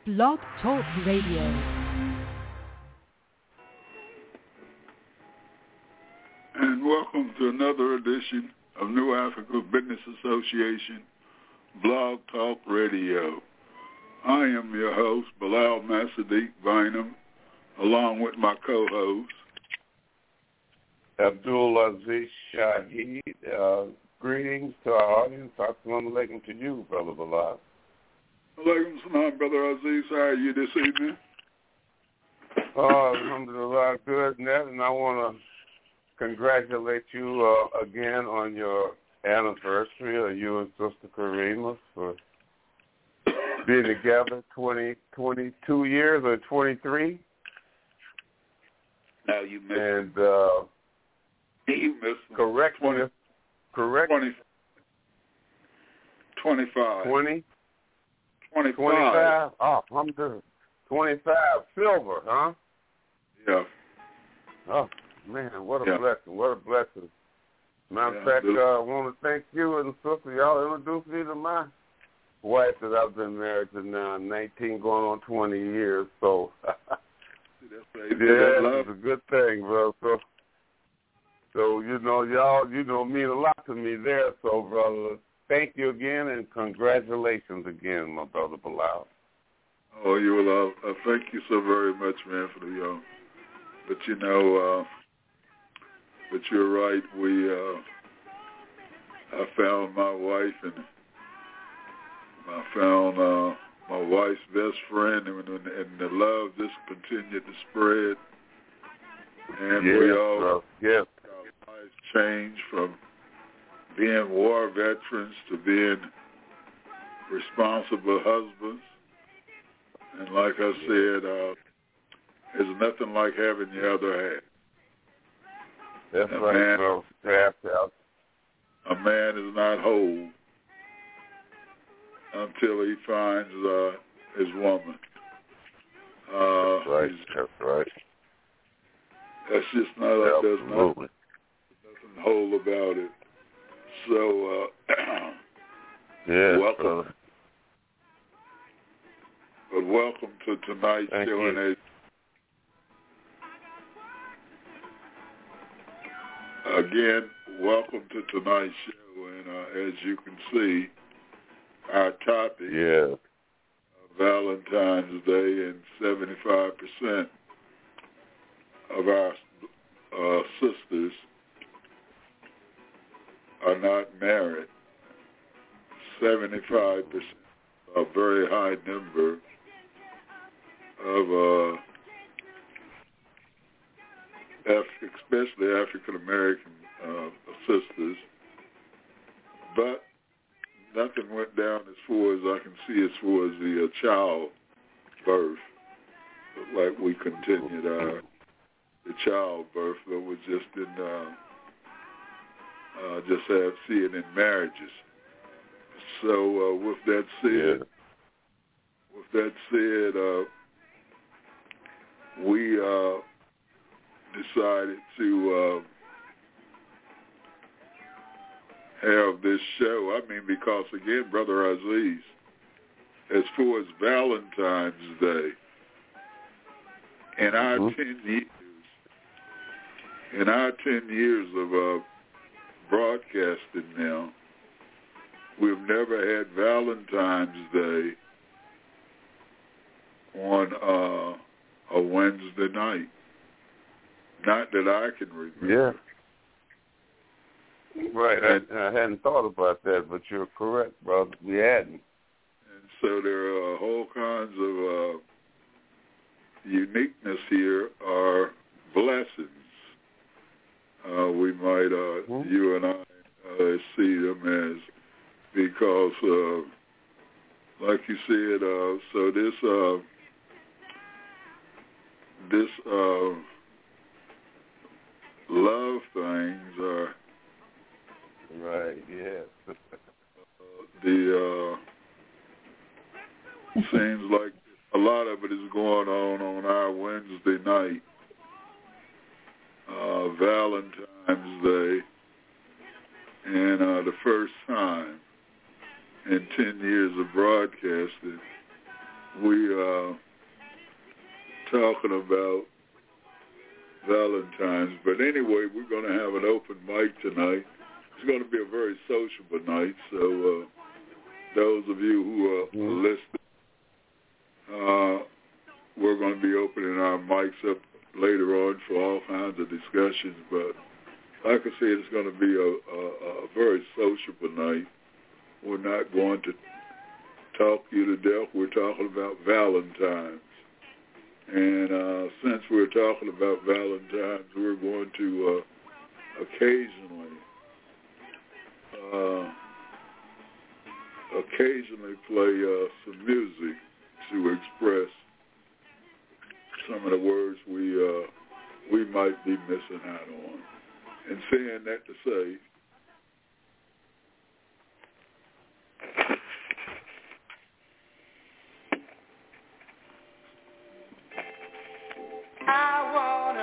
Blog Talk Radio. And welcome to another edition of New Africa Business Association Blog Talk Radio. I am your host, Bilal Masadiq Bynum, along with my co-host, Abdul Aziz Shaheed. Greetings to our audience. Assalamu alaikum to you, Brother Bilal. Alaikum salam, Brother Aziz. How are you this evening? Alhamdulillah, good, Ned, and I want to congratulate you again on your anniversary, you and Sister Karima, for being together 22 years or 23. Now you missed and you missed correct 20, correct 25 20 25 25. Oh, I'm good. 25 silver, huh? Yeah. Oh man, what a blessing! What a blessing! Matter of fact, I want to thank you and Sister. Y'all introduced me to my wife that I've been married to now 19, going on 20 years. So it's a good thing, bro. So y'all, mean a lot to me there. So, brother, thank you again and congratulations again, my brother Bilal. Oh, you will. Thank you so very much, man, for the But but you're right. I found my wife, and I found my wife's best friend, and the love just continued to spread. And we all our lives changed from being war veterans to being responsible husbands. And like I said, there's nothing like having the other half. That's right, bro. A man is not whole until he finds his woman. That's right. That's right. That's just not. There's nothing whole about it. So, welcome. But welcome to tonight's show. And again, welcome to tonight's show. And as you can see, our topic, Valentine's Day, and 75% of our sisters are not married. 75%, a very high number of especially African American sisters, but nothing went down as far as I can see as far as the child birth. Like we continued the child birth, but was just in see it in marriages. So with that said, we decided to have this show. I mean, because again, Brother Aziz, as far as Valentine's Day, in our 10 years of broadcasting now, we've never had Valentine's Day on a Wednesday night. Not that I can remember. Yeah. Right. I hadn't thought about that, but you're correct, brother. We hadn't. And so there are whole kinds of uniqueness here, are blessings. We might, you and I, see them as, because, like you said, so this love things are right. Yes. Seems like a lot of it is going on our Wednesday night, Valentine's Day, and the first time in 10 years of broadcasting we talking about Valentine's. But anyway, we're going to have an open mic tonight. It's going to be a very sociable night. So those of you who are listening, we're going to be opening our mics up later on for all kinds of discussions. But like I said, it's going to be a very sociable night. We're not going to talk you to death. We're talking about Valentine's. And since we're talking about Valentine's, we're going to occasionally play some music to express some of the words we might be missing out on. And saying that to say, I want a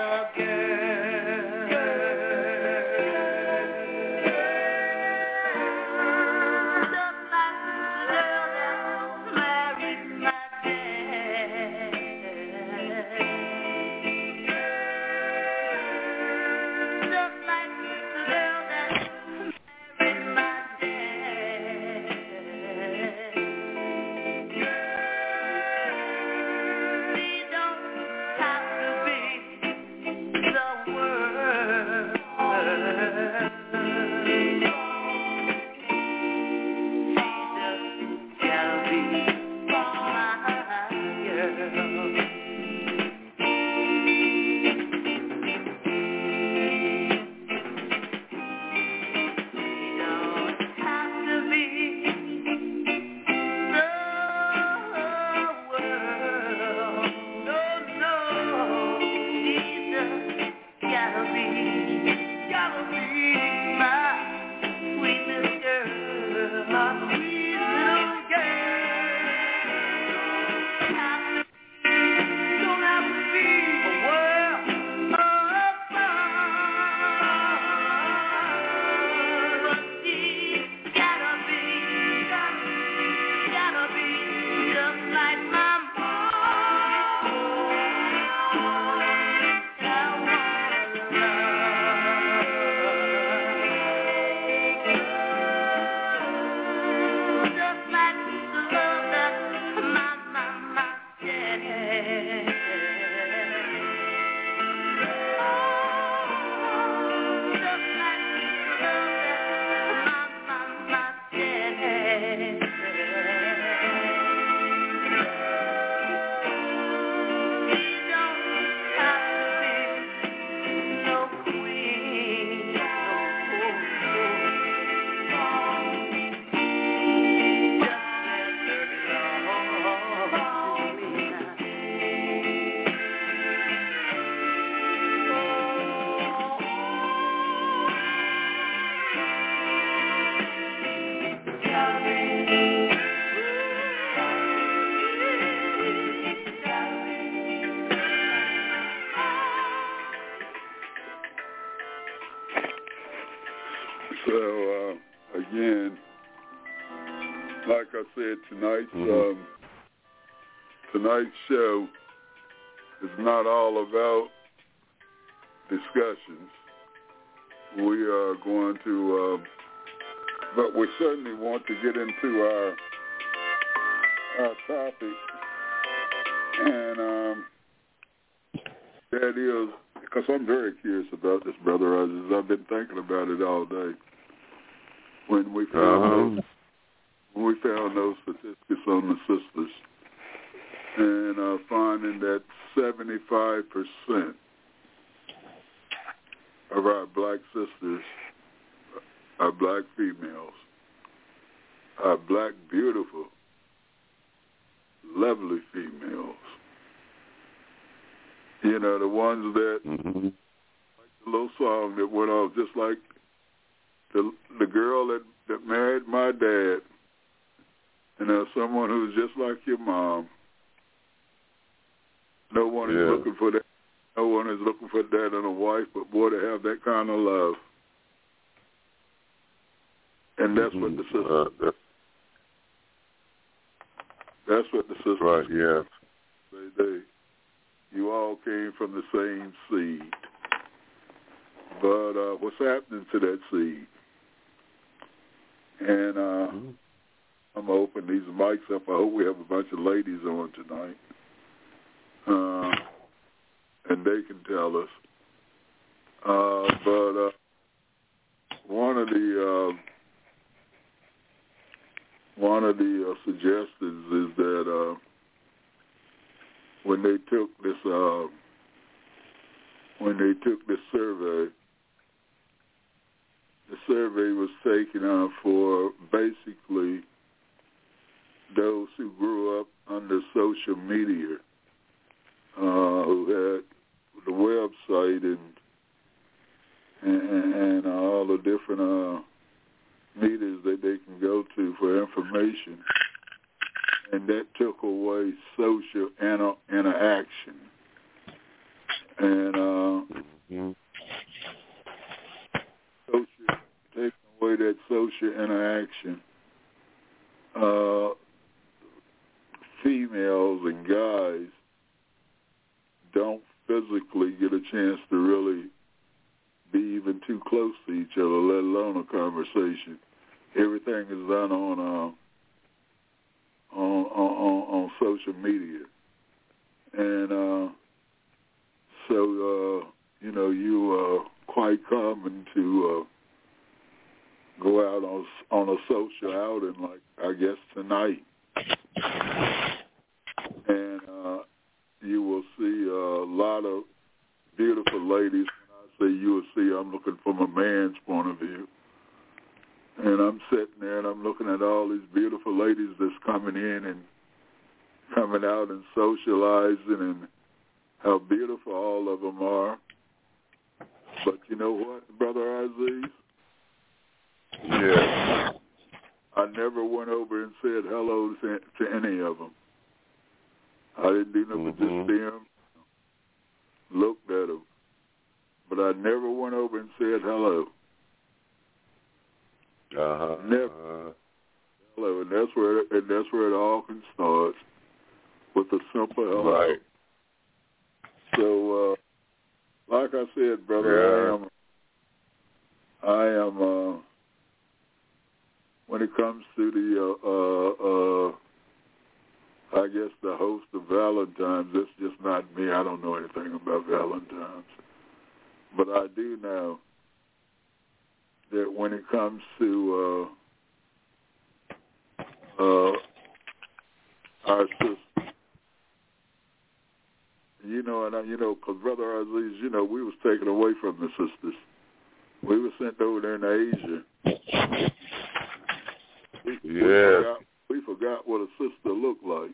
So, again, like I said, tonight's show is not all about discussions. We are going to, but we certainly want to get into our topic, and that is, because I'm very curious about this, Brother Rogers. I've been thinking about it all day. When we found those statistics on the sisters, and finding that 75% of our black sisters are black females, are black, beautiful, lovely females. You know, the ones that, like the little song that went off, just like the girl that married my dad, you know, someone who's just like your mom. No one is looking for that. No one is looking for that in a wife, but boy, to have that kind of love. And that's what the sisters. That's what the sisters. Right. Yeah. You all came from the same seed. But what's happening to that seed? And I'm going to open these mics up. I hope we have a bunch of ladies on tonight. And they can tell us. But one of the suggestions is that when they took this survey, the survey was taken for basically those who grew up under social media, who had the website and all the different meters that they can go to for information, and that took away social interaction. And taking away that social interaction, females and guys don't physically get a chance to really be even too close to each other, let alone a conversation. Everything is done on social media, and so you are quite common to go out on a social outing, like I guess tonight, and you will see a lot of beautiful ladies. When I say you will see, I'm looking from a man's point of view. And I'm sitting there and I'm looking at all these beautiful ladies that's coming in and coming out and socializing, and how beautiful all of them are. But you know what, Brother Aziz? Yeah. I never went over and said hello to any of them. I didn't do nothing but just see them, looked at them. But I never went over and said hello. Never. Hello, and that's where it all can start, with a simple hello. Right. So, like I said, brother, I am. When it comes to the, I guess the host of Valentine's, it's just not me. I don't know anything about Valentine's, but I do know that when it comes to our sisters, because Brother Aziz, we was taken away from the sisters. We were sent over there in Asia. We forgot what a sister looked like,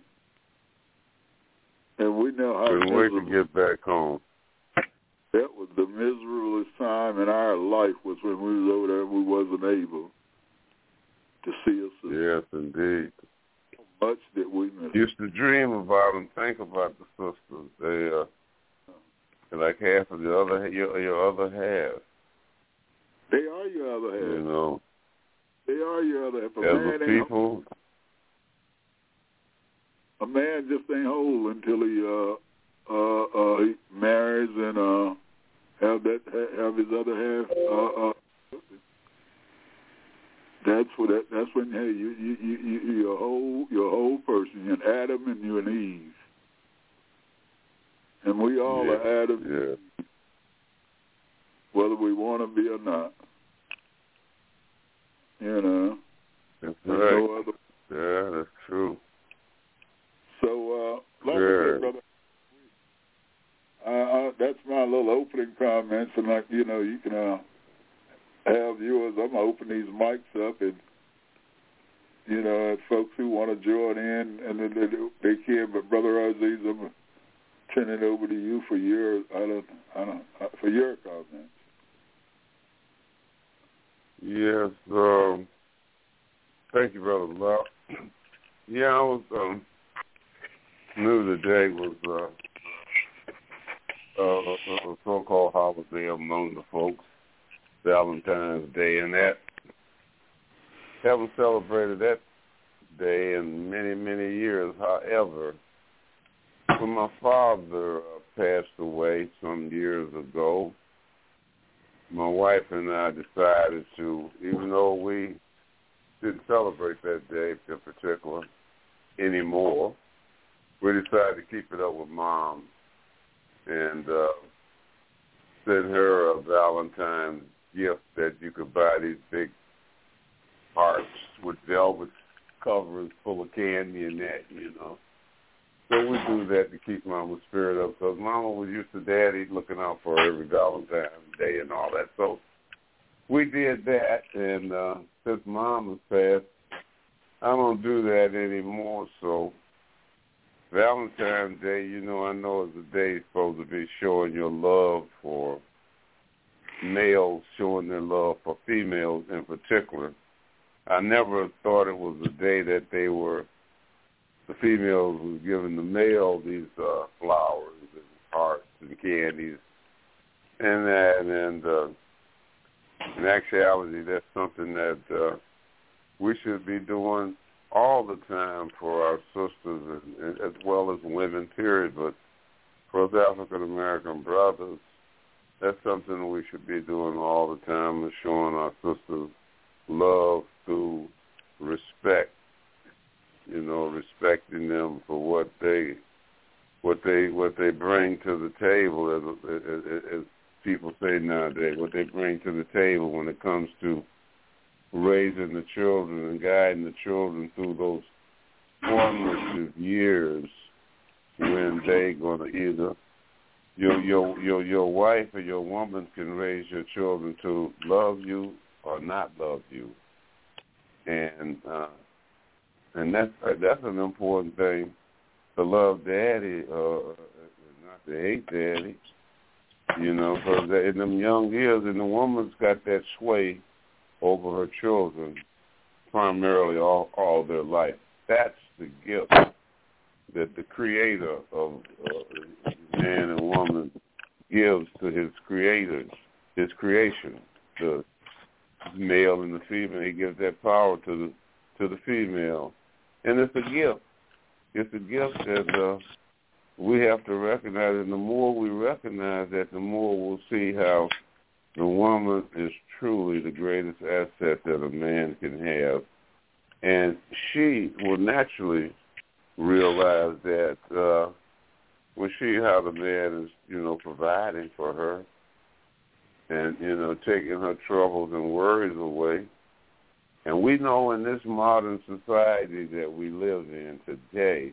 and we know how. Couldn't wait to get back home. That was the miserablest time in our life, was when we was over there and we wasn't able to see a sister. Yes, indeed. How much did we miss? Used to dream about and think about the sisters. They're like half of your other half. They are your other half. They are your other half. A man just ain't whole until he marries and have his other half. That's when you're a whole person. You're an Adam and you're an Eve, and we all are Adam, and Eve, whether we want to be or not. That's there's right. no other. Yeah, that's true. So, like I said, brother, that's my little opening comments, and you can have yours. I'm gonna open these mics up, and folks who want to join in, and they can. But Brother Aziz, I'm gonna turn it over to you for your for your comments. Yes. Thank you, Brother Love. Yeah, I was knew today was a so-called holiday among the folks, Valentine's Day, and that haven't celebrated that day in many, many years. However, when my father passed away some years ago, my wife and I decided to, even though we didn't celebrate that day in particular anymore, we decided to keep it up with Mom and send her a Valentine's gift that you could buy these big hearts with velvet covers full of candy and that, you know. So we do that to keep Mama's spirit up, because Mama was used to Daddy looking out for her every Valentine's Day and all that. So we did that, and since Mom has passed, I don't do that anymore. So Valentine's Day, you know, I know is a day supposed to be showing your love for males, showing their love for females in particular. I never thought it was a day that the females was giving the male these flowers and hearts and candies and that. And in actuality, that's something that we should be doing all the time for our sisters and as well as women, period. But for us African-American brothers, that's something we should be doing all the time, is showing our sisters love through respect. You know, respecting them for what they bring to the table, as people say nowadays, what they bring to the table when it comes to raising the children and guiding the children through those formative years when they gonna either your wife or your woman can raise your children to love you or not love you, and that's an important thing, to love Daddy, not to hate Daddy. You know, because in them young years, and the woman's got that sway over her children primarily all their life. That's the gift that the Creator of man and woman gives to his creators, his creation, the male and the female. He gives that power to the female. And it's a gift. It's a gift that we have to recognize, and the more we recognize that, the more we'll see how the woman is truly the greatest asset that a man can have. And she will naturally realize that when she, how the man is, you know, providing for her and, you know, taking her troubles and worries away. And we know in this modern society that we live in today,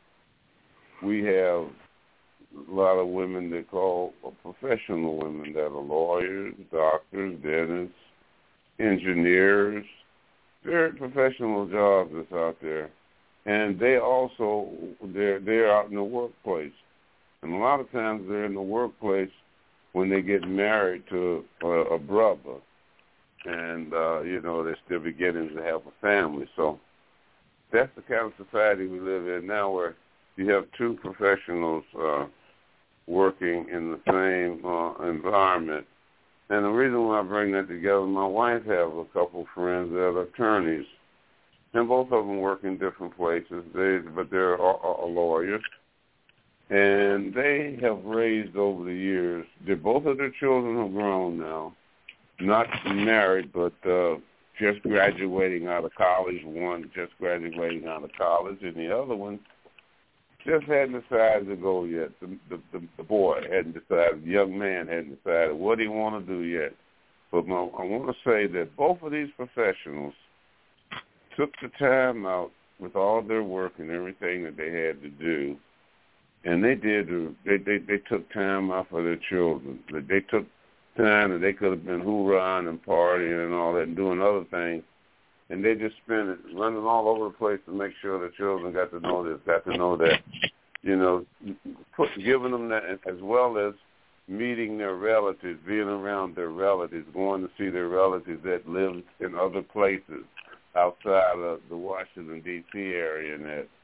we have a lot of women that call professional women that are lawyers, doctors, dentists, engineers, very professional jobs that's out there. And they also, they're out in the workplace. And a lot of times they're in the workplace when they get married to a brother. And, you know, they're still beginning to have a family. So that's the kind of society we live in now, where you have two professionals working in the same environment. And the reason why I bring that together, my wife has a couple friends that are attorneys, and both of them work in different places, but they're lawyers. And they have raised over the years, both of their children are grown now, not married, but just graduating out of college. One just graduating out of college, and the other one just hadn't decided to go yet. The boy hadn't decided, the young man hadn't decided what he want to do yet. But I want to say that both of these professionals took the time out with all their work and everything that they had to do, and they took time out for their children. They took time that they could have been hoorahing and partying and all that and doing other things, and they just spent it running all over the place to make sure the children got to know this, got to know that, you know, giving them that, as well as meeting their relatives, being around their relatives, going to see their relatives that live in other places outside of the Washington, D.C. area and that.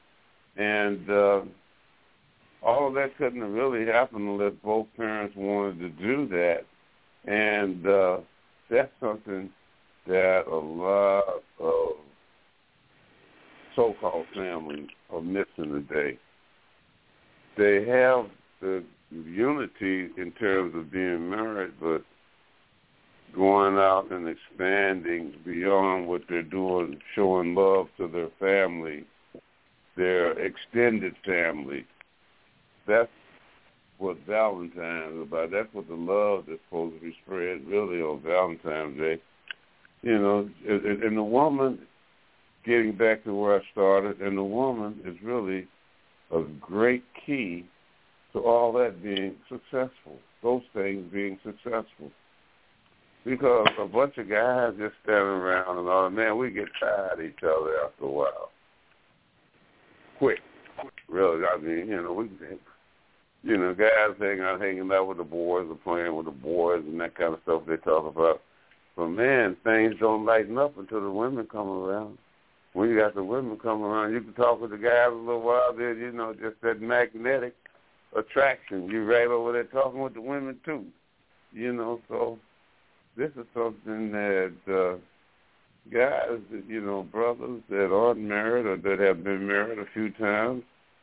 And all of that couldn't have really happened unless both parents wanted to do that. And that's something that a lot of so-called family are missing today. They have the unity in terms of being married, but going out and expanding beyond what they're doing, showing love to their family, their extended family. That's what Valentine's is about. That's what the love that's supposed to be spread really on Valentine's Day. You know, and the woman, getting back to where I started, and the woman is really a great key to all that being successful, those things being successful. Because a bunch of guys just standing around and all, man, we get tired of each other after a while. Quick, really. I mean, guys hanging out with the boys or playing with the boys and that kind of stuff they talk about. But, man, things don't lighten up until the women come around. When you got the women come around, you can talk with the guys a little while there, just that magnetic attraction. You're right over there talking with the women, too. So this is something that guys, brothers that aren't married or that have been married a few times,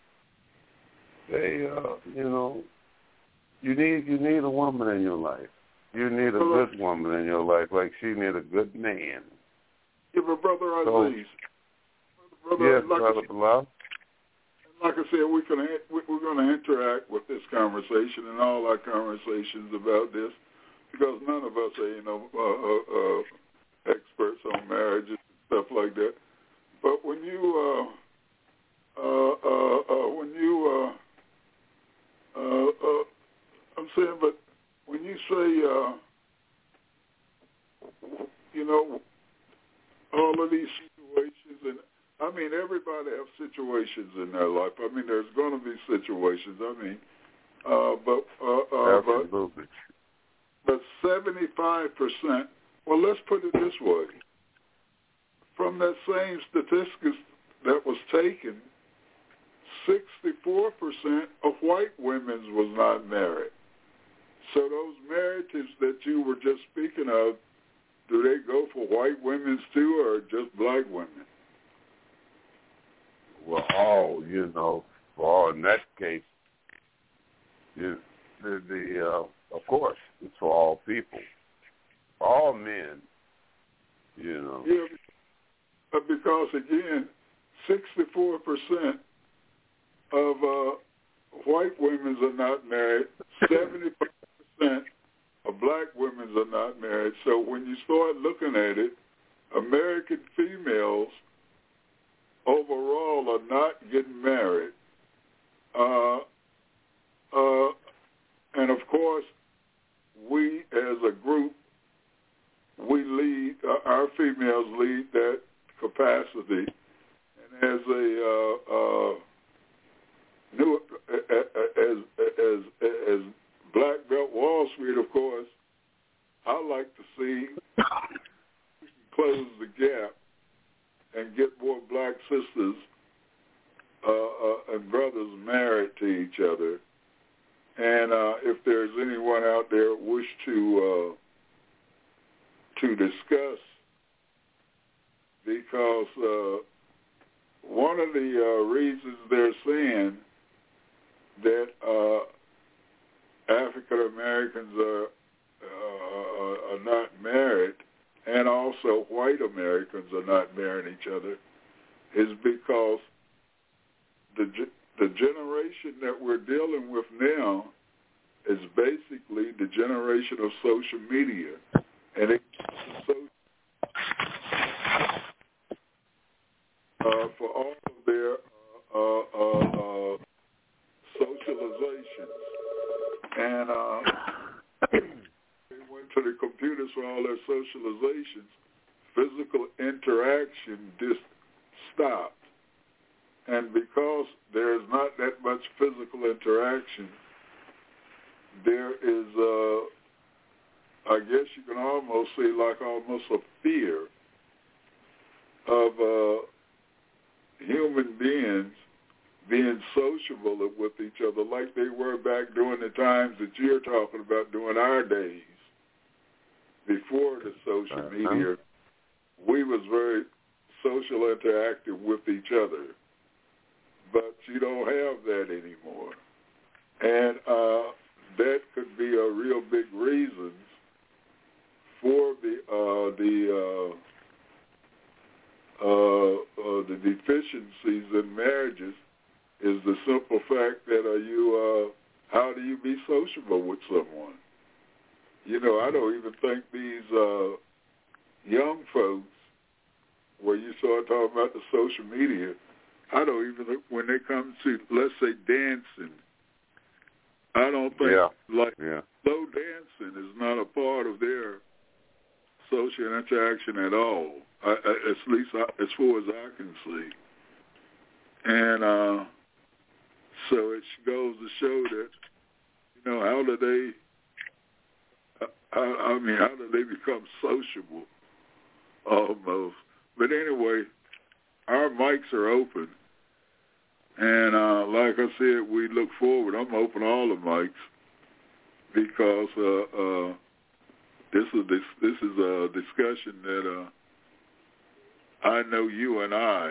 they, you need a woman in your life. You need a good woman in your life, like she need a good man. Yeah, but Brother Aziz, yes, Brother Bilal. Like I said, we're going to interact with this conversation and all our conversations about this, because none of us are, experts on marriages and stuff like that. But when you, I'm saying, but when you say, all of these situations, and I mean, everybody has situations in their life. I mean, there's going to be situations. I mean, but 75%. Well, let's put it this way: from that same statistics that was taken, 64% of white women was not married. So those marriages that you were just speaking of, do they go for white women too, or just black women? Well, in that case, of course, it's for all people, all men, Yeah, because again, 64% of white women are not married, 75% of black women are not married. So when you start looking at it, American females overall are not getting married. And of course, we as a group, we lead, our females lead that capacity. And as as Black Belt Wall Street, of course, I like to see close the gap and get more black sisters and brothers married to each other. And if there's anyone out there who wish to discuss, because one of the reasons they're saying that African Americans are not married, and also white Americans are not marrying each other, is because the generation that we're dealing with now is basically the generation of social media, and it's for all of their socializations, and they went to the computers for all their socializations. Physical interaction just stopped. And because there's not that much physical interaction, there is, I guess you can almost say, like almost a fear of human beings being sociable with each other like they were back during the times that you're talking about, during our days, before the social media. We was very social interacting with each other. But you don't have that anymore. And that could be a real big reason for the deficiencies in marriages is the simple fact that how do you be sociable with someone? You know, I don't even think these young folks, where you start talking about the social media, I don't even think when they come to, let's say, dancing, I don't think slow dancing is not a part of their social interaction at all, at least as far as I can see. And so it goes to show that, you know, how do they become sociable almost? But anyway, our mics are open. And like I said, we look forward. I'm open all the mics because this is a discussion that I know you and I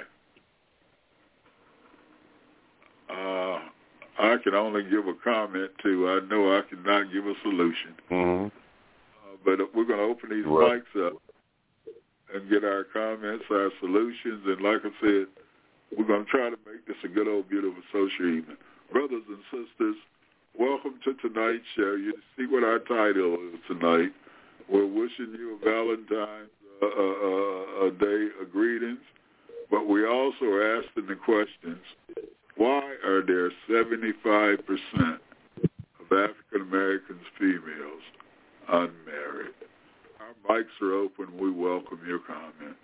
can only give a comment to. I know I cannot give a solution. Mm-hmm. But we're going to open these mics up and get our comments, our solutions, and like I said, we're going to try to make this a good old beautiful social evening. Brothers and sisters, welcome to tonight's show. You see what our title is tonight. We're wishing you a Valentine's Day greetings, but we also are asking the questions, why are there 75% of African Americans females unmarried? Our mics are open. We welcome your comments.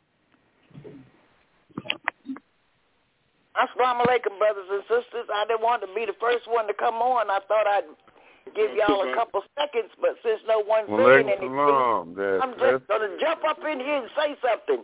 Assalamu alaikum, brothers and sisters. I didn't want to be the first one to come on. I thought I'd give y'all a couple seconds, but since no one's saying anything, I'm just going to jump up in here and say something.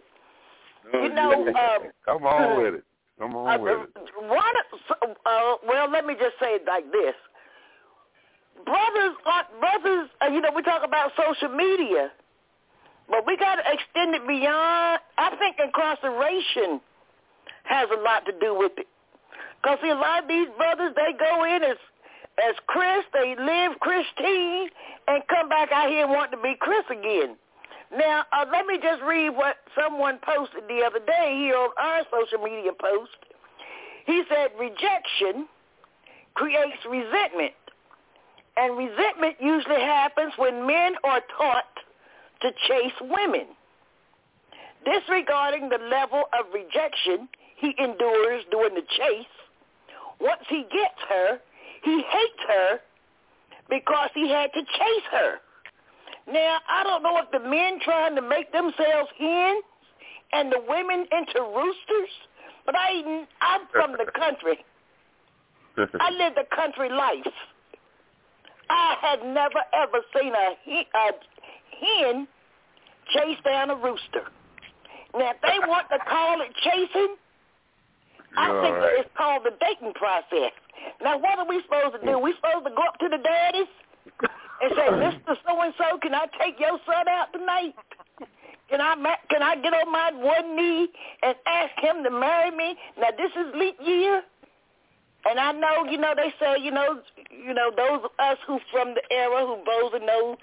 Come on with it. Come on with it. Well, let me just say it like this. Brothers, we talk about social media, but we got to extend it beyond. I think incarceration has a lot to do with it. Because, see, a lot of these brothers, they go in as Chris, they live Christine, and come back out here and want to be Chris again. Now, let me just read what someone posted the other day here on our social media post. He said, rejection creates resentment. And resentment usually happens when men are taught to chase women. Disregarding the level of rejection he endures during the chase, once he gets her, he hates her because he had to chase her. Now, I don't know if the men trying to make themselves hens and the women into roosters, but I'm from the country. I lived a country life. I had never, ever seen a hen chase down a rooster. Now, if they want to call it chasing, I think that it's called the dating process. Now, what are we supposed to do? We supposed to go up to the daddies and say, Mr. So-and-so, can I take your son out tonight? Can I get on my one knee and ask him to marry me? Now, this is leap year. And I know, they say, those of us who from the era who both know,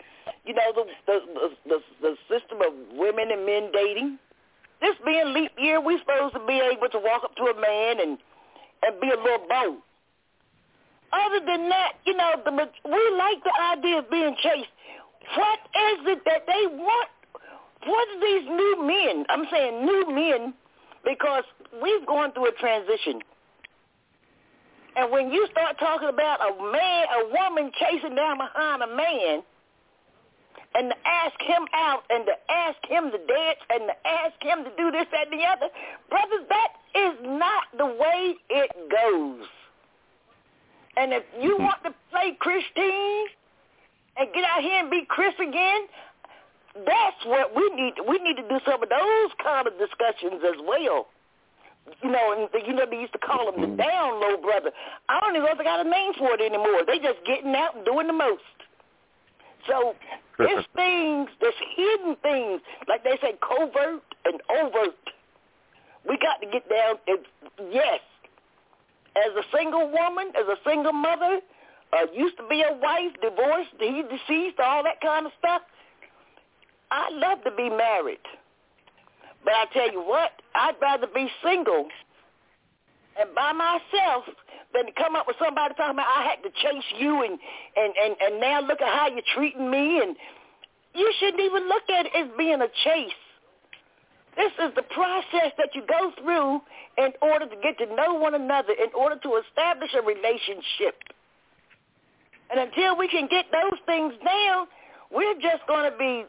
the system of women and men dating. This being leap year, we're supposed to be able to walk up to a man and be a little bold. Other than that, we like the idea of being chased. What is it that they want? What are these new men? I'm saying new men because we've gone through a transition. And when you start talking about a woman chasing down behind a man, and to ask him out and to ask him to dance and to ask him to do this, that, and the other, brothers, that is not the way it goes. And if you want to play Christine and get out here and be Chris again, that's what we need. We need to do some of those kind of discussions as well. They used to call them the down low brother. I don't even know if they got a name for it anymore. They just getting out and doing the most. So there's things, there's hidden things, like they say, covert and overt. We got to get down. Yes, as a single woman, as a single mother, used to be a wife, divorced, he deceased, all that kind of stuff. I love to be married. But I tell you what, I'd rather be single and by myself than to come up with somebody talking about I had to chase you and now look at how you're treating me. And you shouldn't even look at it as being a chase. This is the process that you go through in order to get to know one another, in order to establish a relationship. And until we can get those things down, we're just going to be,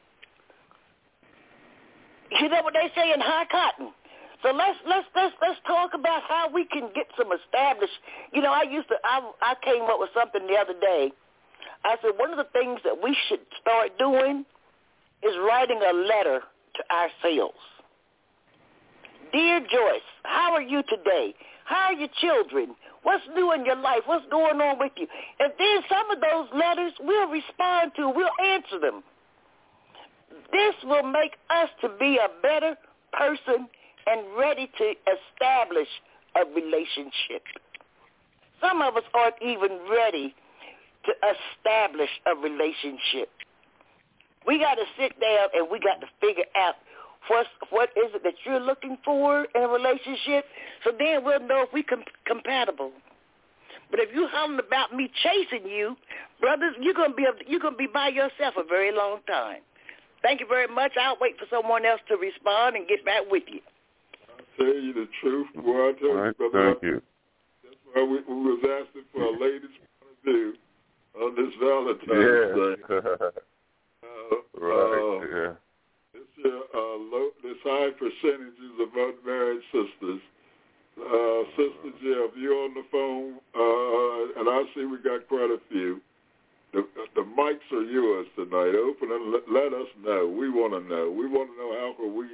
you know what they say, in high cotton. So let's talk about how we can get some established. You know, I came up with something the other day. I said one of the things that we should start doing is writing a letter to ourselves. Dear Joyce, how are you today? How are your children? What's new in your life? What's going on with you? And then some of those letters we'll respond to. We'll answer them. This will make us to be a better person and ready to establish a relationship. Some of us aren't even ready to establish a relationship. We got to sit down and we got to figure out what is it that you're looking for in a relationship, so then we'll know if we're compatible. But if you're hollering about me chasing you, brothers, you're gonna be by yourself a very long time. Thank you very much. I'll wait for someone else to respond and get back with you. I'll tell you the truth. Boy, I tell you, brother, thank you. That's why we was asking for a lady's point of view on this Valentine's Day. Right. This high percentages of unmarried sisters. Sister Jeff, you're on the phone, and I see we got quite a few. The mics are yours tonight. Open and let us know. We want to know. We want to know how can we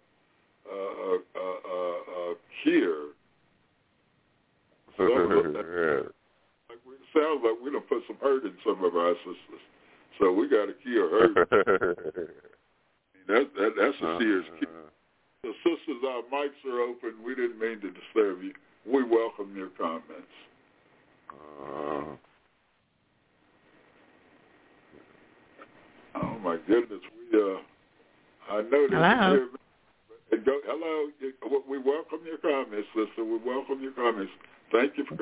cure. It sounds like we done put some hurt in some of our sisters, so we got to cure hurt. That's a serious key. So, sisters, our mics are open. We didn't mean to disturb you. We welcome your comments. Oh my goodness, I know this. Hello. Hello. We welcome your comments, sister. We welcome your comments. Thank you for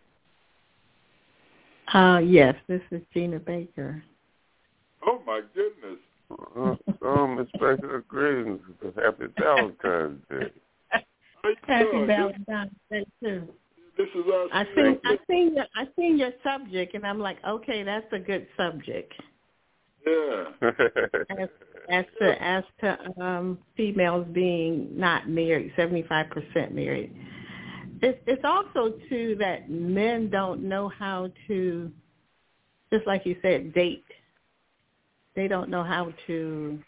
calling. Yes, this is Gina Baker. Oh my goodness. Miss Baker, greetings. Happy Valentine's Day. Happy Valentine's Day too. This is our. I seen your subject, and I'm like, okay, that's a good subject. Yeah. As to females being not married, 75% married. It's also too that men don't know how to, just like you said, date. They don't know how to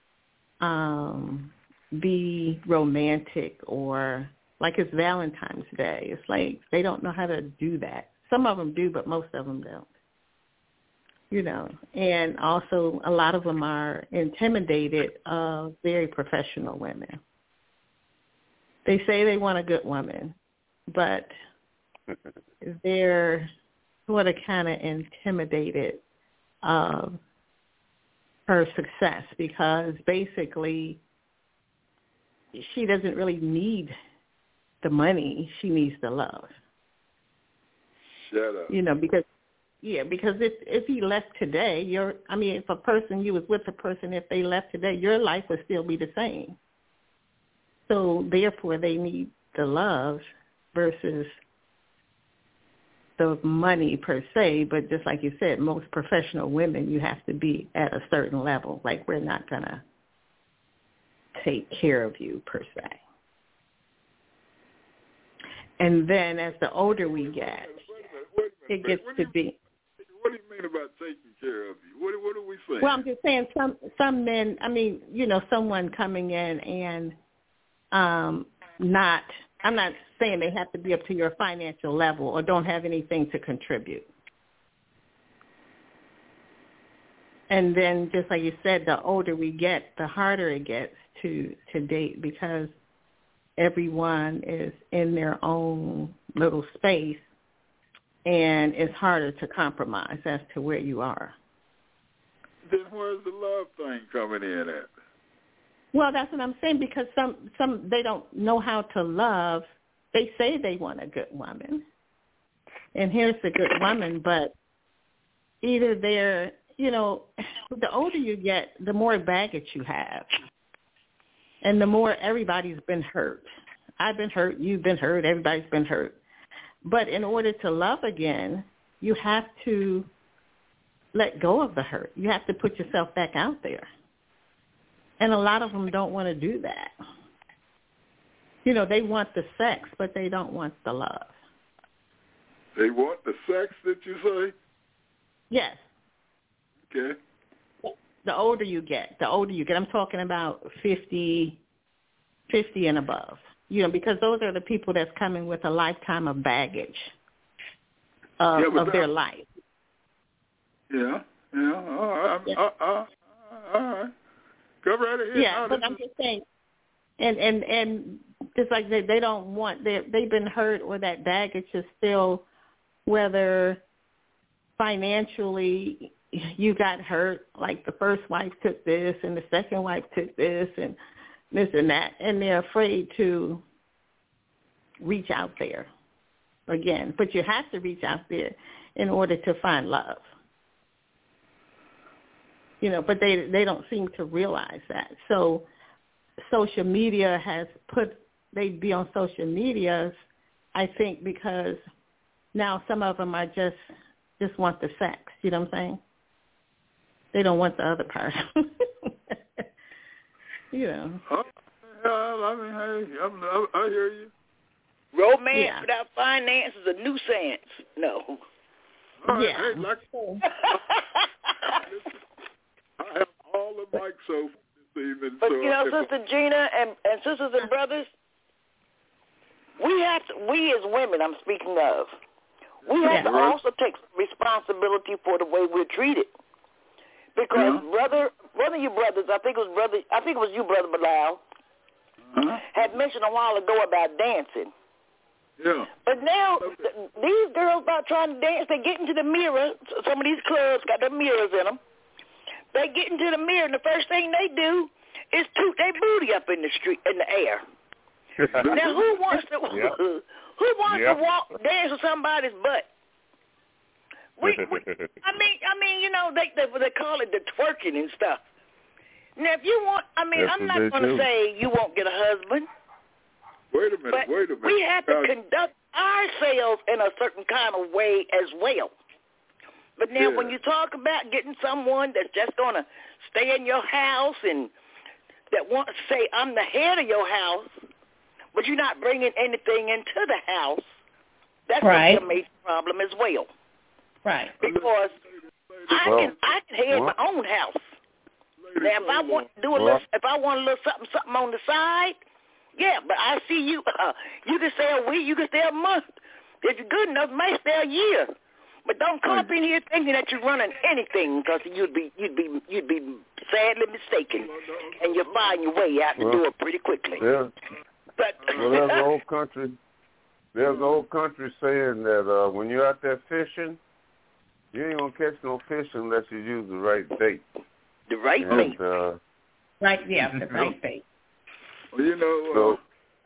be romantic, or like it's Valentine's Day. It's like they don't know how to do that. Some of them do, but most of them don't. You know, and also a lot of them are intimidated of very professional women. They say they want a good woman, but they're sort of kind of intimidated of her success, because basically she doesn't really need the money. She needs the love. Shut up. You know, because if he left today, if a person, you was with a person, if they left today, your life would still be the same. So therefore they need the love versus the money per se. But just like you said, most professional women, you have to be at a certain level. Like, we're not going to take care of you per se. And then as the older we get, it gets to be. What do you mean about taking care of you? What are we saying? Well, I'm just saying some men, someone coming in and I'm not saying they have to be up to your financial level or don't have anything to contribute. And then just like you said, the older we get, the harder it gets to date, because everyone is in their own little space, and it's harder to compromise as to where you are. Then where's the love thing coming in at? Well, that's what I'm saying, because some they don't know how to love. They say they want a good woman, and here's a good woman, but either they're, the older you get, the more baggage you have, and the more everybody's been hurt. I've been hurt, you've been hurt, everybody's been hurt. But in order to love again, you have to let go of the hurt. You have to put yourself back out there. And a lot of them don't want to do that. They want the sex, but they don't want the love. They want the sex, did you say? Yes. Okay. The older you get. I'm talking about 50 and above. Because those are the people that's coming with a lifetime of baggage of their life. Yeah. All right. Go right ahead. Yeah, but I'm just saying, and just like they don't want, they've been hurt, or that baggage is still, whether financially you got hurt, like the first wife took this and the second wife took this and this and that, and they're afraid to reach out there again. But you have to reach out there in order to find love. But they don't seem to realize that. So social media they be on social media, I think, because now some of them are just want the sex. You know what I'm saying? They don't want the other part. Oh, I mean, hey, I hear you. Romance without finance is a nuisance. No. Hey, I have all the mics open this evening. But Sister Gina and sisters and brothers, we as women, I'm speaking of, we have to also take responsibility for the way we're treated. Because one of your brothers, I think it was you, Brother Bilal, had mentioned a while ago about dancing. Yeah. But now these girls about trying to dance, they get into the mirror. Some of these clubs got their mirrors in them. They get into the mirror, and the first thing they do is toot their booty up in the air. Now, who wants to dance with somebody's butt? They call it the twerking and stuff. Now, if you want, I'm not going to say you won't get a husband. Wait a minute. We have to conduct ourselves in a certain kind of way as well. But now when you talk about getting someone that's just going to stay in your house and that wants to say, I'm the head of your house, but you're not bringing anything into the house, that's a major problem as well. Right. Because I can head my own house. Now, if I want to do a little something on the side, but I see you. You can stay a week, you can stay a month. If you're good enough, you may stay a year. But don't come up in here thinking that you're running anything, because you'd be sadly mistaken, and you'll find your way out the door pretty quickly. Yeah. But there's an old country. There's an old country saying that when you're out there fishing, you ain't gonna catch no fish unless you use the right bait. The right bait. The right bait. Well,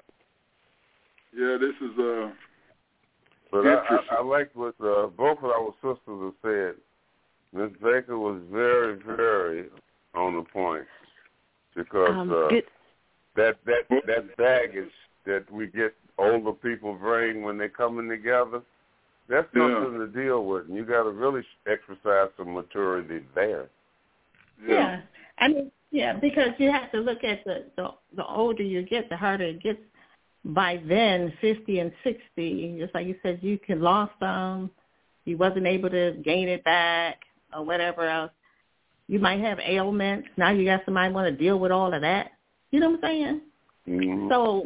this is But I like what both of our sisters have said. Ms. Baker was very, very on the point, because that baggage that we get older people bring when they're coming together, that's something to deal with, and you got to really exercise some maturity there. Yeah. Because you have to look at the older you get, the harder it gets. By then, 50 and 60, just like you said, you can lost some. You wasn't able to gain it back or whatever else. You might have ailments. Now you got somebody want to deal with all of that. You know what I'm saying? Mm-hmm. So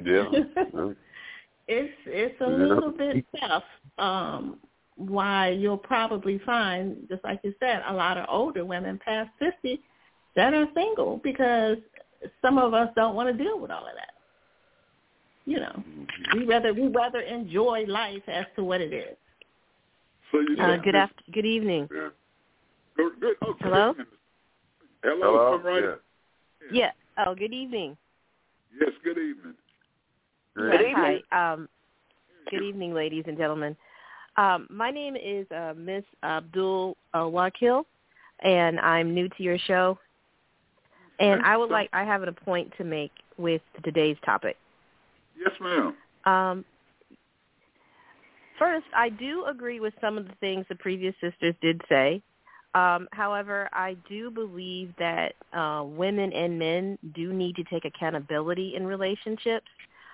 it's a little bit tough. Why you'll probably find, just like you said, a lot of older women past 50 that are single, because some of us don't want to deal with all of that. You know, we rather enjoy life as to what it is. So you good evening. Yeah. Good. Oh, hello? Good Hello. Come right in. Yeah. Oh, good evening. Yes, good evening. Good evening. Hi. Good evening, ladies and gentlemen. My name is Miss Abdul Wakil, and I'm new to your show. And I have a point to make with today's topic. Yes, ma'am. First, I do agree with some of the things the previous sisters did say. However, I do believe that women and men do need to take accountability in relationships.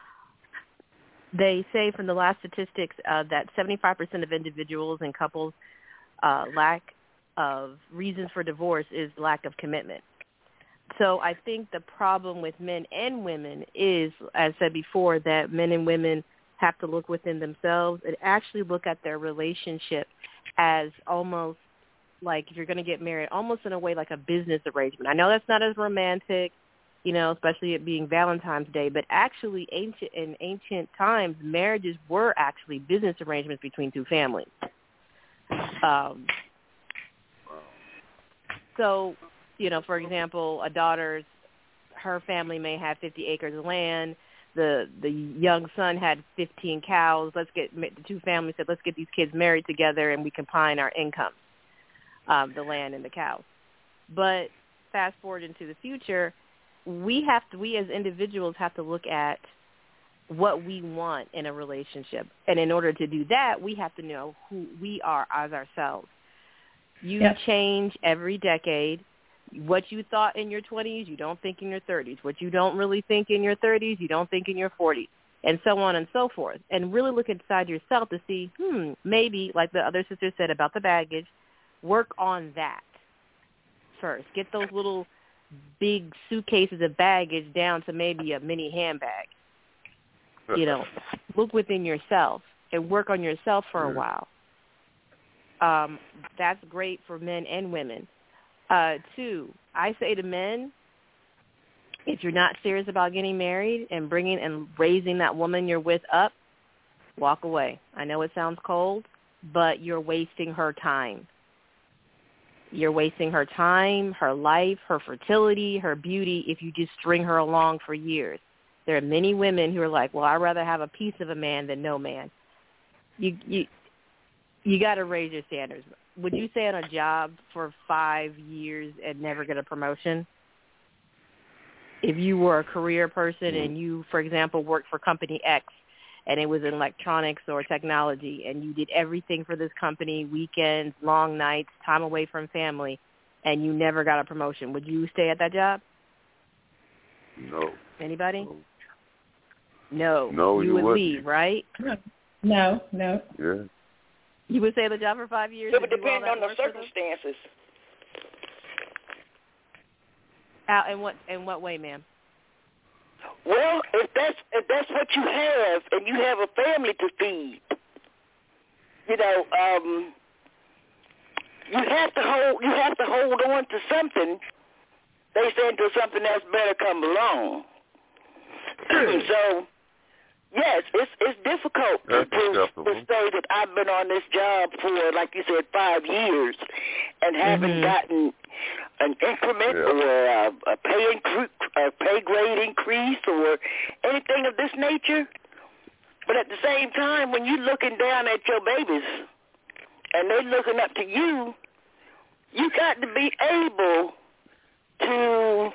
They say from the last statistics that 75% of individuals and couples lack of reasons for divorce is lack of commitment. So I think the problem with men and women is, as said before, that men and women have to look within themselves and actually look at their relationship as almost like, if you're going to get married, almost in a way like a business arrangement. I know that's not as romantic, especially it being Valentine's Day, but actually in ancient times, marriages were actually business arrangements between two families. So, for example, her family may have 50 acres of land. The young son had 15 cows. The two families said, let's get these kids married together and we combine our income, the land and the cows. But fast forward into the future, we as individuals have to look at what we want in a relationship. And in order to do that, we have to know who we are as ourselves. You change every decade. What you thought in your 20s, you don't think in your 30s. What you don't really think in your 30s, you don't think in your 40s, and so on and so forth. And really look inside yourself to see, maybe, like the other sister said about the baggage, work on that first. Get those little big suitcases of baggage down to maybe a mini handbag. Look within yourself and work on yourself for a while. That's great for men and women. Two, I say to men, if you're not serious about getting married and bringing and raising that woman you're with up, walk away. I know it sounds cold, but you're wasting her time. You're wasting her time, her life, her fertility, her beauty if you just string her along for years. There are many women who are like, well, I'd rather have a piece of a man than no man. You got to raise your standards. Would you stay on a job for 5 years and never get a promotion? If you were a career person and you, for example, worked for company X and it was in electronics or technology and you did everything for this company, weekends, long nights, time away from family, and you never got a promotion, would you stay at that job? No. Anybody? No. No, you would leave, right? No. Yeah. You would stay at the job for 5 years? It would depend on the circumstances. In what way, ma'am? Well, if that's what you have, and you have a family to feed, you have to hold on to something. They say until something else better come along. So, yes, it's difficult to say that I've been on this job for, like you said, 5 years and haven't gotten an increment or a pay grade increase or anything of this nature. But at the same time, when you're looking down at your babies and they're looking up to you, you got to be able to,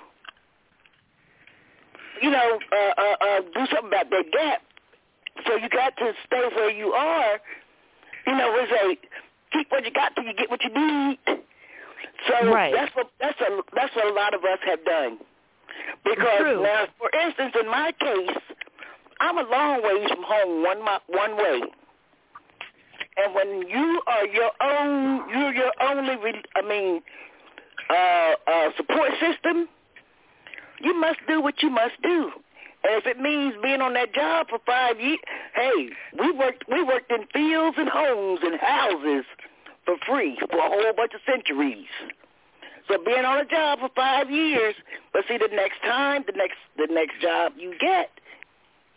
do something about that gap. So you got to stay where you are. It's keep what you got till you get what you need. So that's what a lot of us have done. Because now, for instance, in my case, I'm a long ways from home, one way. And when you are you're your only support system, you must do what you must do. And if it means being on that job for 5 years, hey, we worked in fields and homes and houses for free for a whole bunch of centuries. So being on a job for 5 years, but see the next job you get,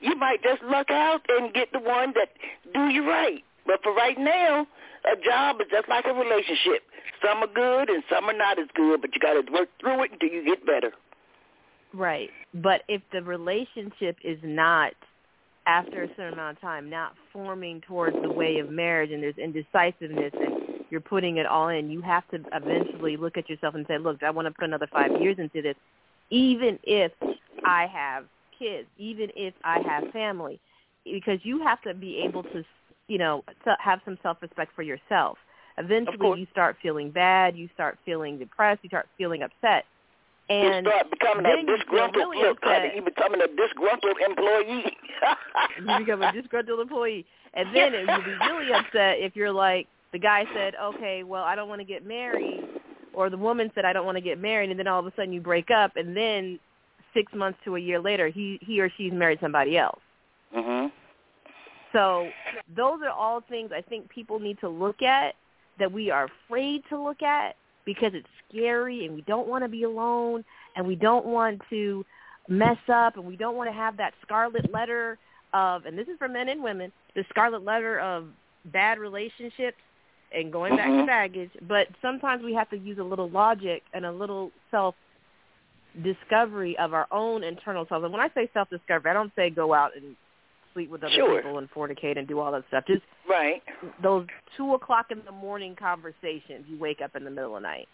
you might just luck out and get the one that do you right. But for right now, a job is just like a relationship. Some are good and some are not as good, but you got to work through it until you get better. Right. But if the relationship is not, after a certain amount of time, not forming towards the way of marriage, and there's indecisiveness and you're putting it all in, you have to eventually look at yourself and say, look, I want to put another 5 years into this, even if I have kids, even if I have family, because you have to be able to, have some self-respect for yourself. Eventually you start feeling bad, you start feeling depressed, you start feeling upset. And you start becoming a disgruntled you becoming a disgruntled employee. You become a disgruntled employee. And then you'll be really upset if you're like, the guy said, okay, well, I don't want to get married, or the woman said, I don't want to get married, and then all of a sudden you break up, and then 6 months to a year later, he or she's married somebody else. Mm-hmm. So those are all things I think people need to look at that we are afraid to look at because it's scary and we don't want to be alone and we don't want to mess up and we don't want to have that scarlet letter of, and this is for men and women, the scarlet letter of bad relationships and going back to baggage. But sometimes we have to use a little logic and a little self-discovery of our own internal self. And when I say self-discovery, I don't say go out and sleep with other people and fornicate and do all that stuff. Just those 2 o'clock in the morning conversations. You wake up in the middle of the night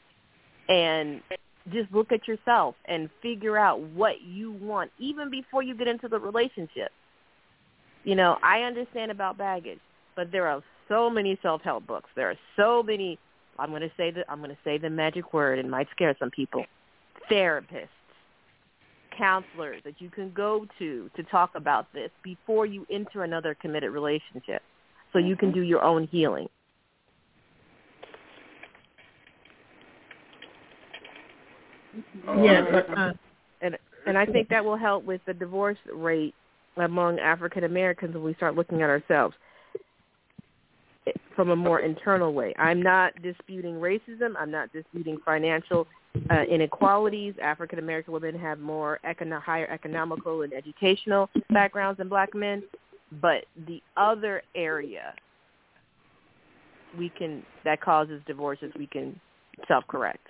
and just look at yourself and figure out what you want, even before you get into the relationship. I understand about baggage, but there are so many self-help books. There are so many. I'm going to say the magic word. It might scare some people. Therapists, counselors that you can go to talk about this before you enter another committed relationship, so you can do your own healing. And I think that will help with the divorce rate among African Americans when we start looking at ourselves from a more internal way. I'm not disputing racism. I'm not disputing financial inequalities. African American women have more higher economical and educational backgrounds than black men, but the other area that causes divorces, we can self-correct.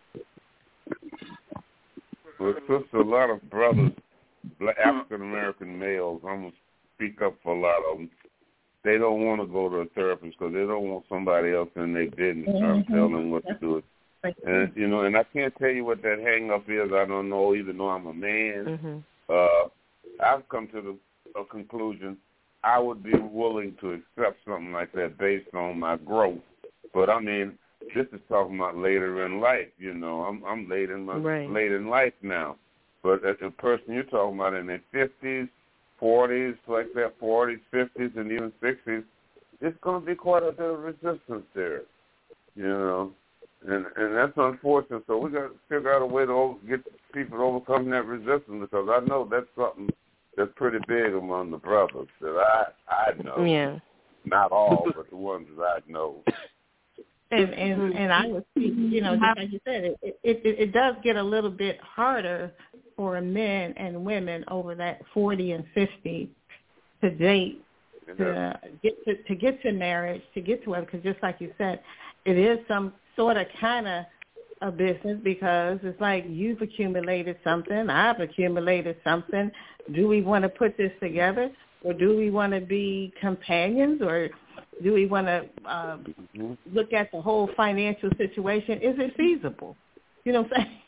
Well, sister, a lot of brothers, African American males, I'm gonna speak up for a lot of them. They don't want to go to a therapist because they don't want somebody else in their business trying to tell them what to do. And and I can't tell you what that hang up is. I don't know, even though I'm a man. I've come to a conclusion. I would be willing to accept something like that based on my growth. But I mean, this is talking about later in life. I'm late in life now. But as a person you're talking about in their 50s, 40s, like that, 40s, 50s, and even 60s, it's going to be quite a bit of resistance there, and that's unfortunate. So we got to figure out a way to get people to overcome that resistance, because I know that's something that's pretty big among the brothers that I know. Yeah. Not all, but the ones that I know. And I would speak, just like you said, it does get a little bit harder for men and women over that 40 and 50 to date, to get to marriage, to get to it, because just like you said, it is some sort of kind of a business, because it's like you've accumulated something, I've accumulated something. Do we want to put this together, or do we want to be companions, or do we want to look at the whole financial situation? Is it feasible? You know what I'm saying?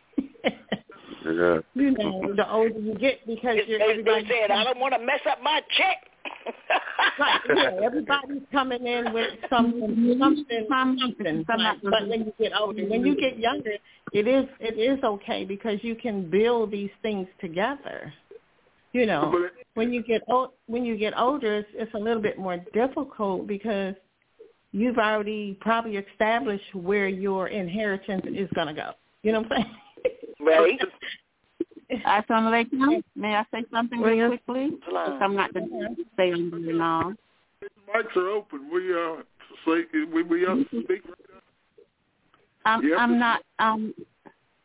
The older you get, because they said, I don't want to mess up my check. Right, everybody's coming in with something. But when you get older, when you get younger, it is okay, because you can build these things together. When you get older, it's a little bit more difficult, because you've already probably established where your inheritance is going to go. You know what I'm saying? Right. Assalamu alaikum. May I say something real quickly? I'm not going to stay on very long. Mics are open. We speak right now. I'm not.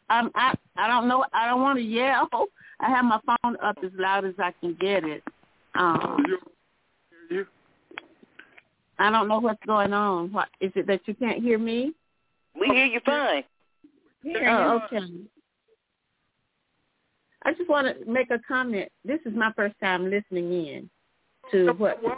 I don't know. I don't want to yell. I have my phone up as loud as I can get it. I don't know what's going on. What is it that you can't hear me? We hear you fine. Oh, okay. I just want to make a comment. This is my first time listening in to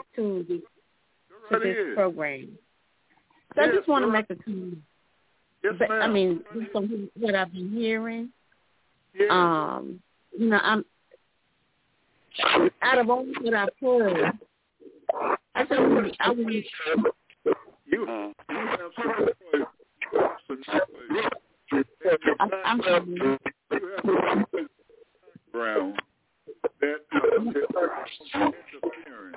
this program. So I just want to make a comment. Yes, but, ma'am. I mean, from what I've been hearing, yes. I'm out of all that I've heard. I just want you have some I'm sorry. background that interference.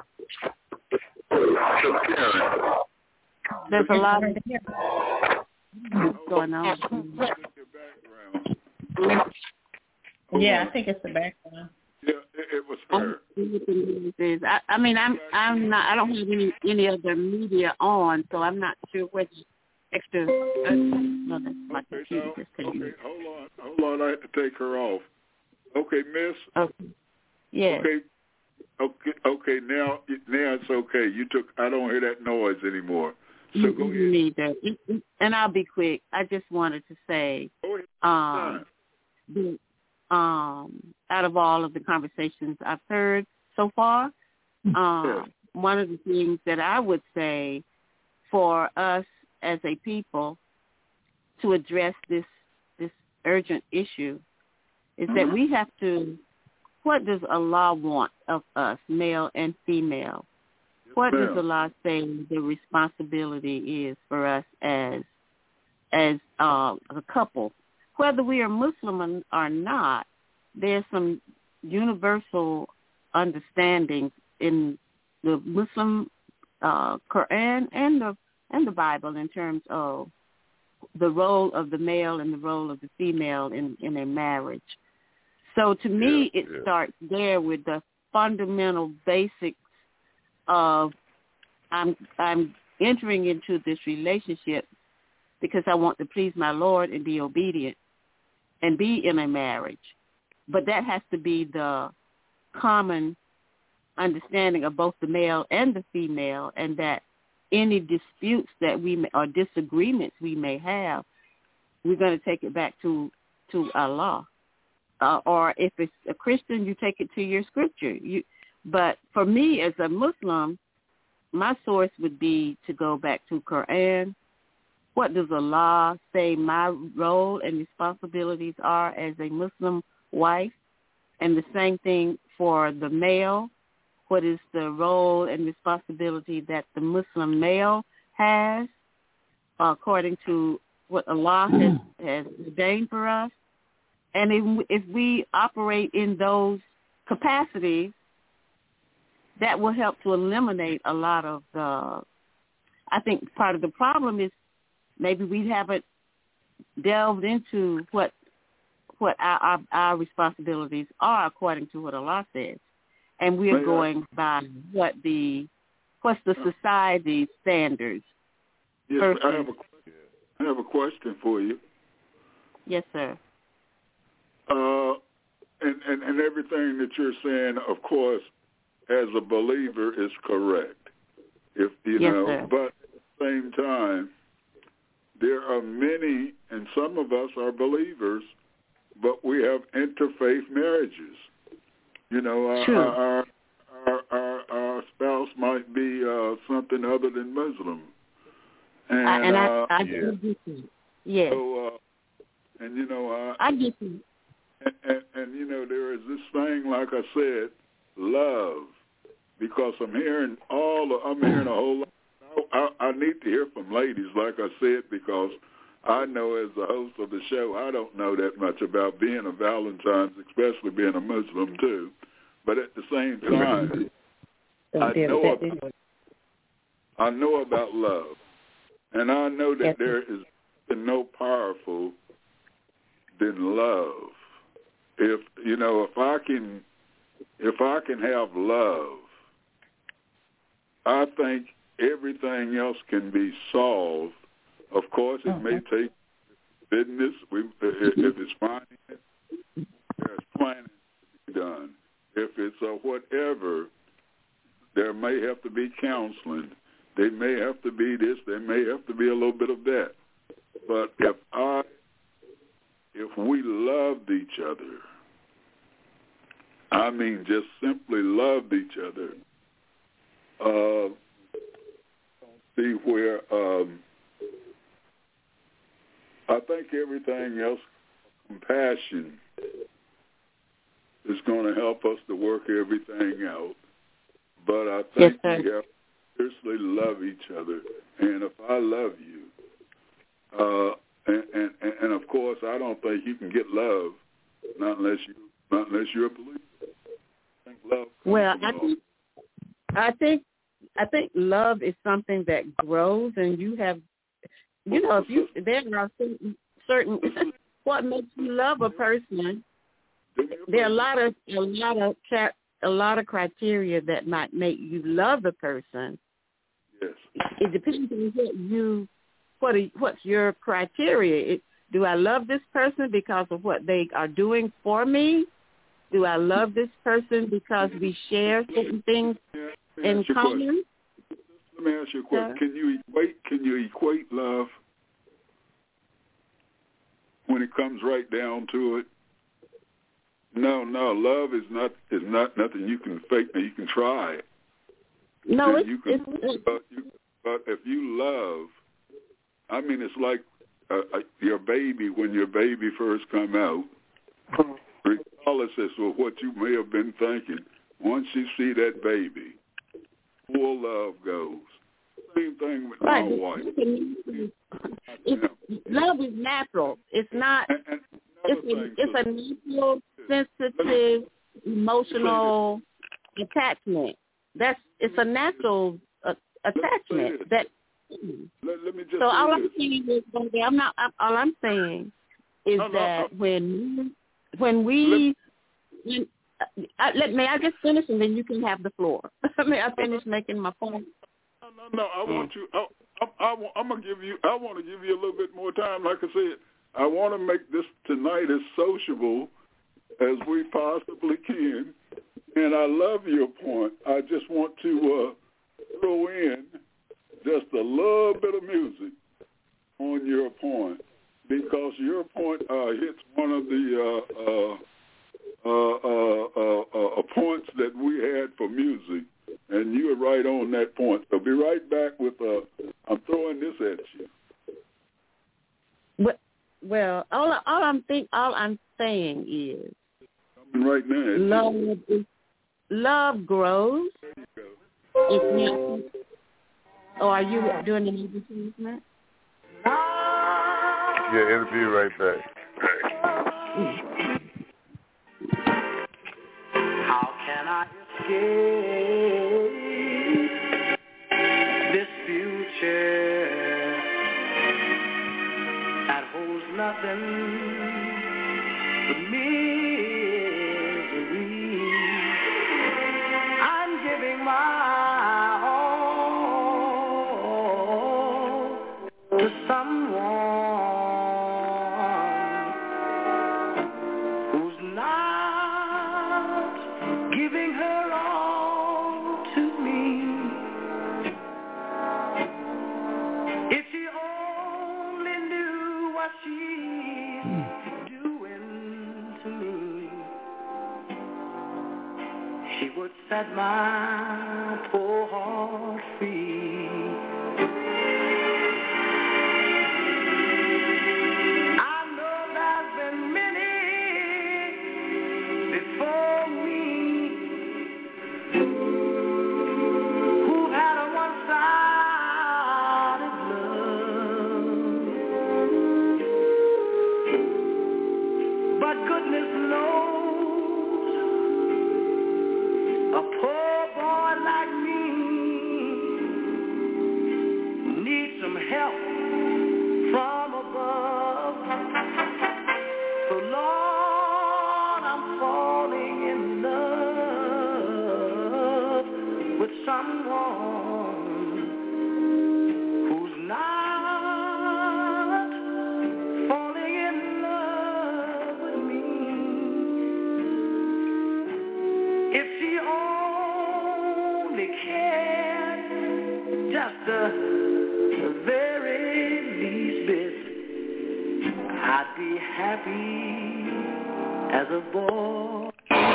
There's a lot of going on. Yeah, I think it's the background. Yeah, it was her. I'm not. I don't have any other media on, so I'm not sure what extra. No, that's my computer. Okay, hold on. I have to take her off. Okay, Miss. Okay. Yeah. Okay. Now it's okay. I don't hear that noise anymore. So go ahead. Neither. And I'll be quick. I just wanted to say, out of all of the conversations I've heard so far, one of the things that I would say for us as a people to address this urgent issue is that we have to, what does Allah want of us, male and female? What does Allah say the responsibility is for us as a couple? Whether we are Muslim or not, there's some universal understanding in the Muslim Quran and the Bible in terms of the role of the male and the role of the female in a marriage. So to me, it starts there with the fundamental basics of I'm entering into this relationship because I want to please my Lord and be obedient and be in a marriage. But that has to be the common understanding of both the male and the female, and that any disputes that we may, or disagreements we may have, we're going to take it back to Allah. Or if it's a Christian, you take it to your scripture. But for me as a Muslim, my source would be to go back to Quran. What does Allah say my role and responsibilities are as a Muslim wife? And the same thing for the male. What is the role and responsibility that the Muslim male has according to what Allah has ordained for us? And if we operate in those capacities, that will help to eliminate a lot of I think part of the problem is maybe we haven't delved into what our responsibilities are according to what Allah says. And we are going by what's the society standards. Yes, I have a question for you. Yes, sir. And everything that you're saying, of course, as a believer is correct. If you know, sir. But at the same time, there are many, and some of us are believers, but we have interfaith marriages. You know, our spouse might be something other than Muslim, and I get you. Yes. So, and you know, I get you. And you know, there is this thing, like I said, love, because I'm hearing a whole lot. I need to hear from ladies, like I said, because I know as the host of the show, I don't know that much about being a Valentine's, especially being a Muslim too. But at the same time, I know about love, and I know that there is no powerful than love. If I can have love, I think everything else can be solved. Of course, it may take business. If it's finance, there's planning to be done. If it's whatever, There may have to be counseling. They may have to be this. There may have to be a little bit of that. But if we loved each other, I mean just simply loved each other, see where I think everything else, compassion, is going to help us to work everything out. But I think we have to seriously love each other. And if I love you, and of course, I don't think you can get love not unless you're a believer. I think love. Well, I think love is something that grows, and you have, there are certain what makes you love a person. There are a lot of criteria that might make you love a person. Yes. It depends on what's your criteria. Do I love this person because of what they are doing for me? Do I love this person because we share certain things in common? Let me ask you a question. Can you equate love when it comes right down to it? No. Love is not nothing you can fake. You can try it. No, but if you love, I mean, it's like your baby when your baby first come out. Regardless of what you may have been thinking, once you see that baby, full love goes. Same thing with my wife. Love is natural. It's not. It's a natural, sensitive, emotional attachment. It's a natural attachment. Let me just. So all I'm saying is, all I'm saying is that when may I just finish and then you can have the floor. May I finish making my point? No. I want you. I'm gonna give you. I want to give you a little bit more time. Like I said, I want to make this tonight as sociable as we possibly can. And I love your point. I just want to throw in just a little bit of music on your point, because your point hits one of the points that we had for music, and you were right on that point. So be right back with I'm throwing this at you. Well, all I'm saying is, right now, love grows. It's not. Oh, are you doing an advertisement? Yeah, it'll be right back. How can I escape this future that holds nothing but misery? I'm giving my all to someone who's not giving her all to me. If she only knew what she's doing to me, she would set my poor heart free. I know there's been many before me who had a one-sided love, but goodness knows a poor boy like me needs some help from above. So Lord, I'm falling in love with someone who's not falling in love with me. If she only be happy as a boy.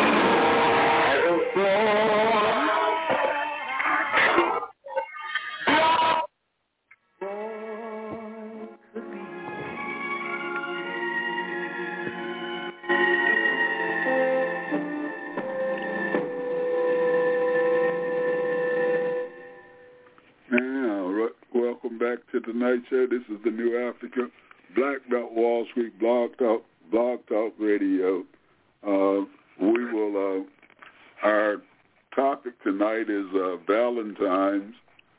Welcome back to tonight's show. This is the New Africa Black Belt Wall Street Blog Talk Radio. Our topic tonight is Valentine's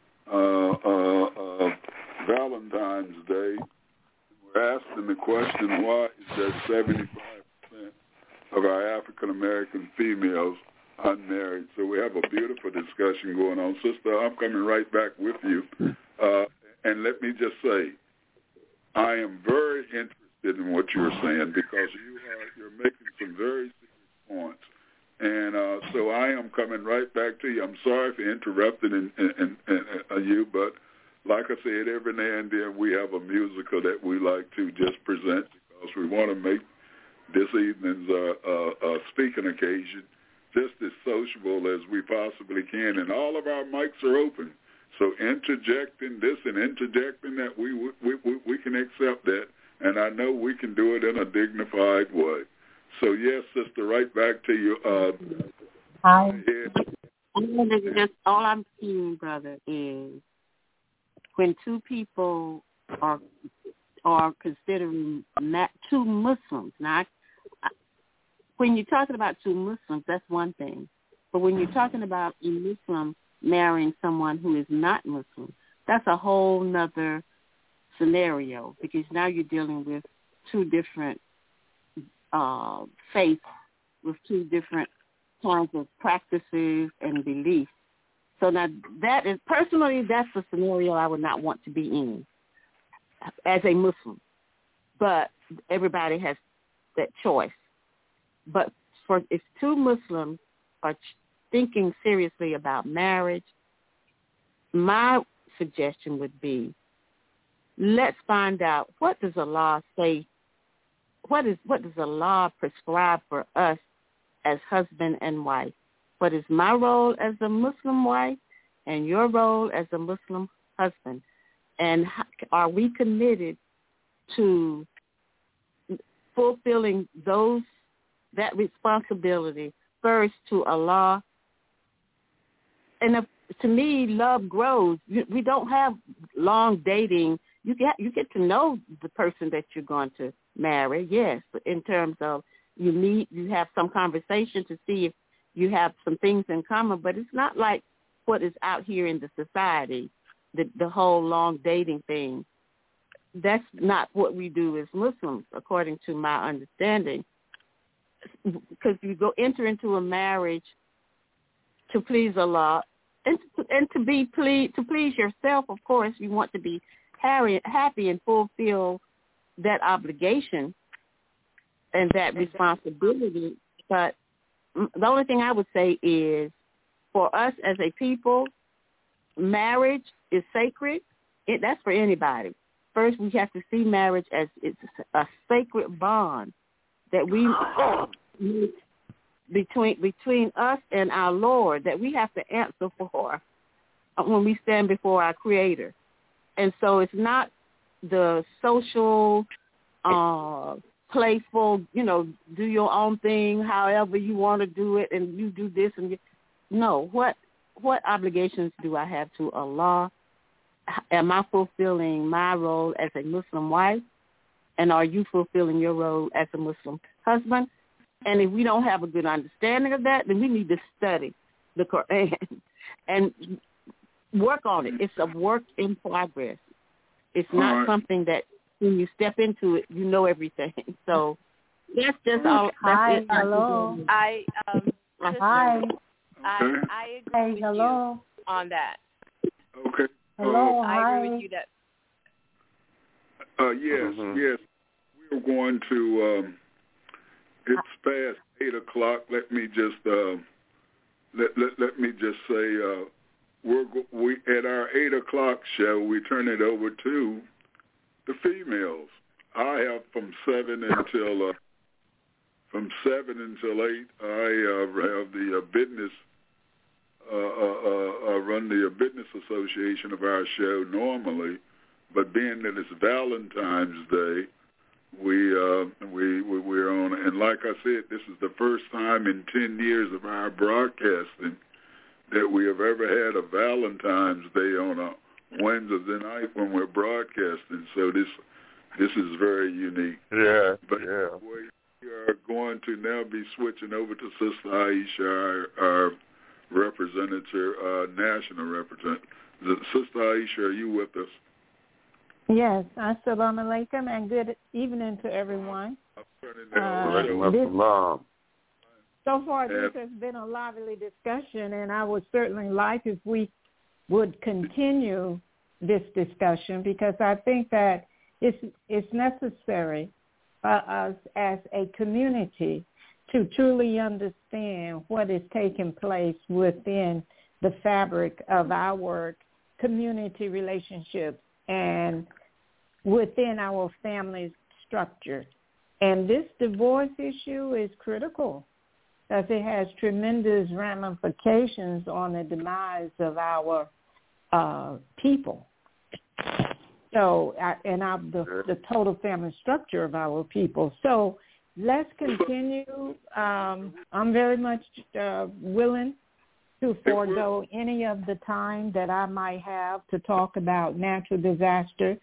Day. We're asking the question, why is there 75% of our African American females unmarried? So we have a beautiful discussion going on. Sister, I'm coming right back with you. And let me just say, I am very interested in what you're saying, because you're making some very serious points. And so I am coming right back to you. I'm sorry for interrupting you, but like I said, every now and then we have a musical that we like to just present, because we want to make this evening's speaking occasion just as sociable as we possibly can. And all of our mics are open. So interjecting this and interjecting that, we can accept that, and I know we can do it in a dignified way. So yes, sister, right back to you. Hi. All I'm seeing, brother, is when two people are considering two Muslims. Now, when you're talking about two Muslims, that's one thing. But when you're talking about a Muslim marrying someone who is not Muslim, that's a whole nother scenario, because now you're dealing with two different faiths with two different kinds of practices and beliefs. So now that is, personally, that's a scenario I would not want to be in as a Muslim. But everybody has that choice. But if two Muslims are thinking seriously about marriage, my suggestion would be, let's find out, what does Allah say? What does Allah prescribe for us as husband and wife? What is my role as a Muslim wife and your role as a Muslim husband? And are we committed to fulfilling that responsibility first to Allah? And to me, love grows. We don't have long dating. You get to know the person that you're going to marry, yes, in terms of you meet, you have some conversation to see if you have some things in common, but it's not like what is out here in the society, the whole long dating thing. That's not what we do as Muslims, according to my understanding, because you enter into a marriage to please Allah and to please yourself. Of course, you want to be happy and fulfill that obligation and that responsibility. But the only thing I would say is, for us as a people, marriage is sacred. That's for anybody. First, we have to see marriage as it's a sacred bond that we between us and our Lord, that we have to answer for when we stand before our Creator. And so it's not the social, playful, do your own thing, however you want to do it, and you do this and no. What obligations do I have to Allah? Am I fulfilling my role as a Muslim wife? And are you fulfilling your role as a Muslim husband? And if we don't have a good understanding of that, then we need to study the Quran and work on it. It's a work in progress. It's not something that when you step into it, you know everything. So that's just all. Hi, hello. Hi. I agree with you on that. Okay. Hello. I agree with you that. Yes. We're going to. It's past 8:00. Let me just let me just say, we at our 8:00 show, we turn it over to the females. I have from 7 until 8. I have the business. Run the business association of our show normally, but being that it's Valentine's Day, we're on. And like I said, this is the first time in 10 years of our broadcasting that we have ever had a Valentine's Day on a Wednesday night when we're broadcasting. So this is very unique. Yeah, but yeah. We are going to now be switching over to Sister Aisha, our representative, national representative. Sister Aisha, are you with us? Yes. Assalamu alaikum and good evening to everyone. So far, this has been a lively discussion, and I would certainly like if we would continue this discussion because I think that it's necessary for us as a community to truly understand what is taking place within the fabric of our community relationships and within our family structure. And this divorce issue is critical because it has tremendous ramifications on the demise of our people. So, the total family structure of our people. So let's continue. I'm very much willing to forego any of the time that I might have to talk about natural disaster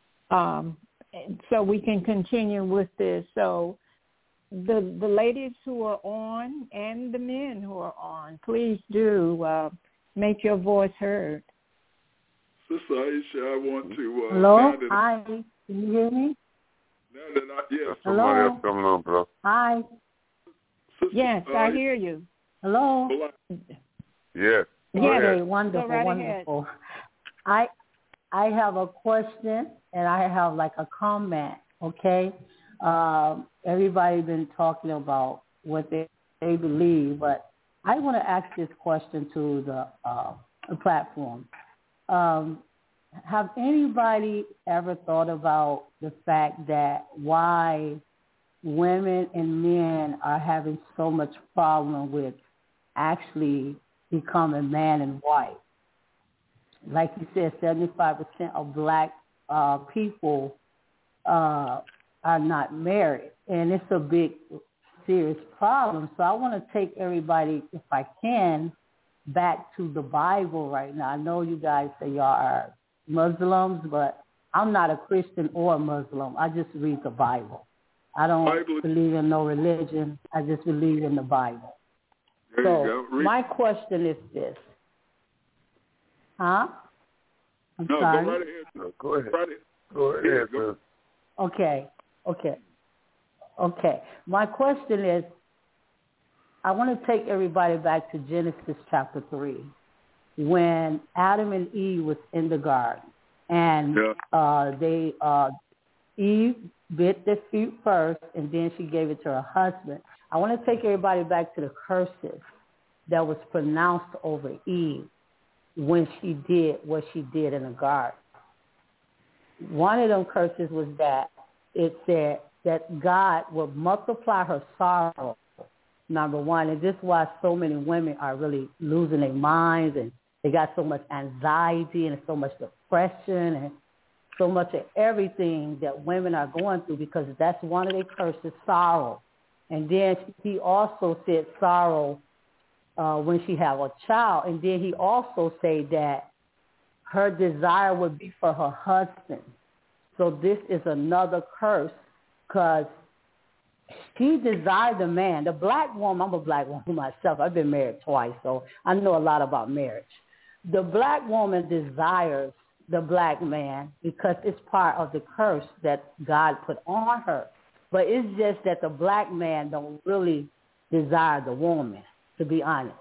so we can continue with this. So the ladies who are on and the men who are on, please do make your voice heard. Sister Aisha, I want to... Hello? Hi. Can you hear me? Yes. Somebody else coming on, bro. Hi. Sister, yes, I hear you. Hello? Yes. Yeah, wonderful, wonderful. I have a question and I have like a comment, okay? Everybody been talking about what they believe, but I want to ask this question to the platform. Have anybody ever thought about the fact that why women and men are having so much problem with actually becoming man and wife? Like you said, 75% of black people are not married, and it's a big, serious problem. So I want to take everybody, if I can, back to the Bible right now. I know you guys say y'all are Muslims, but I'm not a Christian or a Muslim. I just read the Bible. I don't believe in no religion. I just believe in the Bible. So my question is this. Huh? I'm sorry. Go right ahead. No, go ahead. Go ahead, sir. Okay. My question is, I want to take everybody back to Genesis chapter 3, when Adam and Eve was in the garden, and Eve bit the fruit first, and then she gave it to her husband. I want to take everybody back to the curses that was pronounced over Eve when she did what she did in the garden. One of them curses was that it said that God would multiply her sorrow, number one. And this is why so many women are really losing their minds, and they got so much anxiety and so much depression and so much of everything that women are going through, because that's one of their curses, sorrow. And then he also said sorrow when she have a child. And then he also said that her desire would be for her husband. So this is another curse, because she desired the man. The black woman, I'm a black woman myself. I've been married twice, so I know a lot about marriage. The black woman desires the black man because it's part of the curse that God put on her. But it's just that the black man don't really desire the woman, to be honest.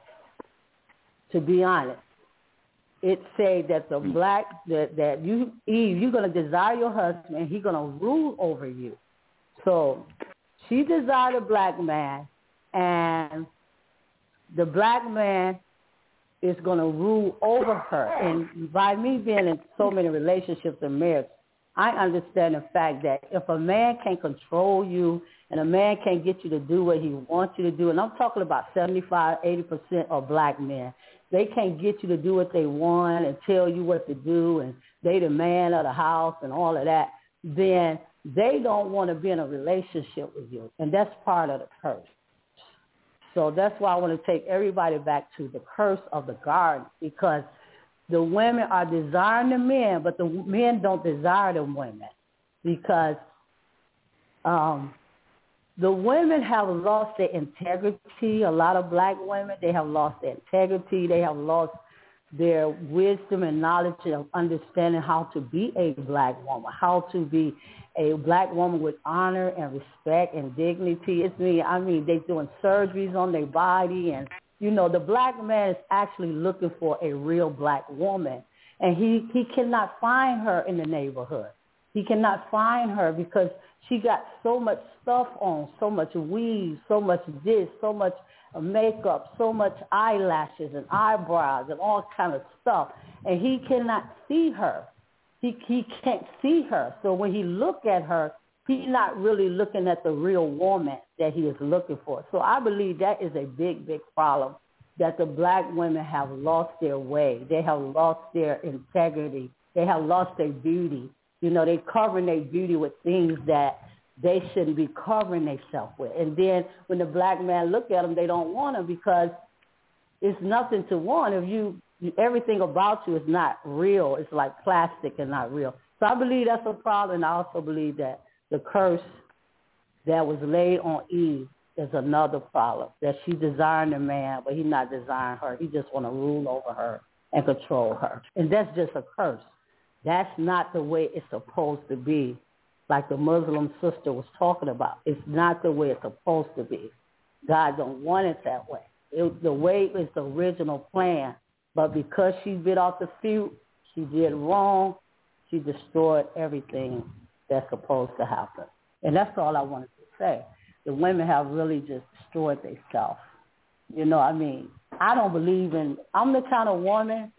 It say that the black, that you, Eve, you're going to desire your husband and he's going to rule over you. So she desired a black man, and the black man is going to rule over her. And by me being in so many relationships and marriage, I understand the fact that if a man can control you and a man can't get you to do what he wants you to do, and I'm talking about 75, 80% of black men, they can't get you to do what they want and tell you what to do, and they the man of the house and all of that, then they don't want to be in a relationship with you, and that's part of the curse. So that's why I want to take everybody back to the curse of the garden, because the women are desiring the men, but the men don't desire the women, because the women have lost their integrity. A lot of black women, they have lost their integrity. They have lost their wisdom and knowledge of understanding how to be a black woman, how to be a black woman with honor and respect and dignity. I mean, they're doing surgeries on their body, and the black man is actually looking for a real black woman, and he cannot find her in the neighborhood. He cannot find her because she got so much stuff on, so much weave, so much this, so much makeup, so much eyelashes and eyebrows and all kind of stuff, and he cannot see her. He can't see her. So when he look at her, he's not really looking at the real woman that he is looking for. So I believe that is a big, big problem, that the black women have lost their way. They have lost their integrity. They have lost their beauty. They're covering their beauty with things that they shouldn't be covering themselves with. And then when the black man look at them, they don't want them because it's nothing to want. If everything about you is not real, it's like plastic and not real. So I believe that's a problem. And I also believe that the curse that was laid on Eve is another problem, that she desiring a man, but he's not desiring her. He just want to rule over her and control her. And that's just a curse. That's not the way it's supposed to be, like the Muslim sister was talking about. It's not the way it's supposed to be. God don't want it that way. The way is the original plan, but because she bit off the fruit, she did wrong, she destroyed everything that's supposed to happen. And that's all I wanted to say. The women have really just destroyed themselves. I don't believe I'm the kind of woman,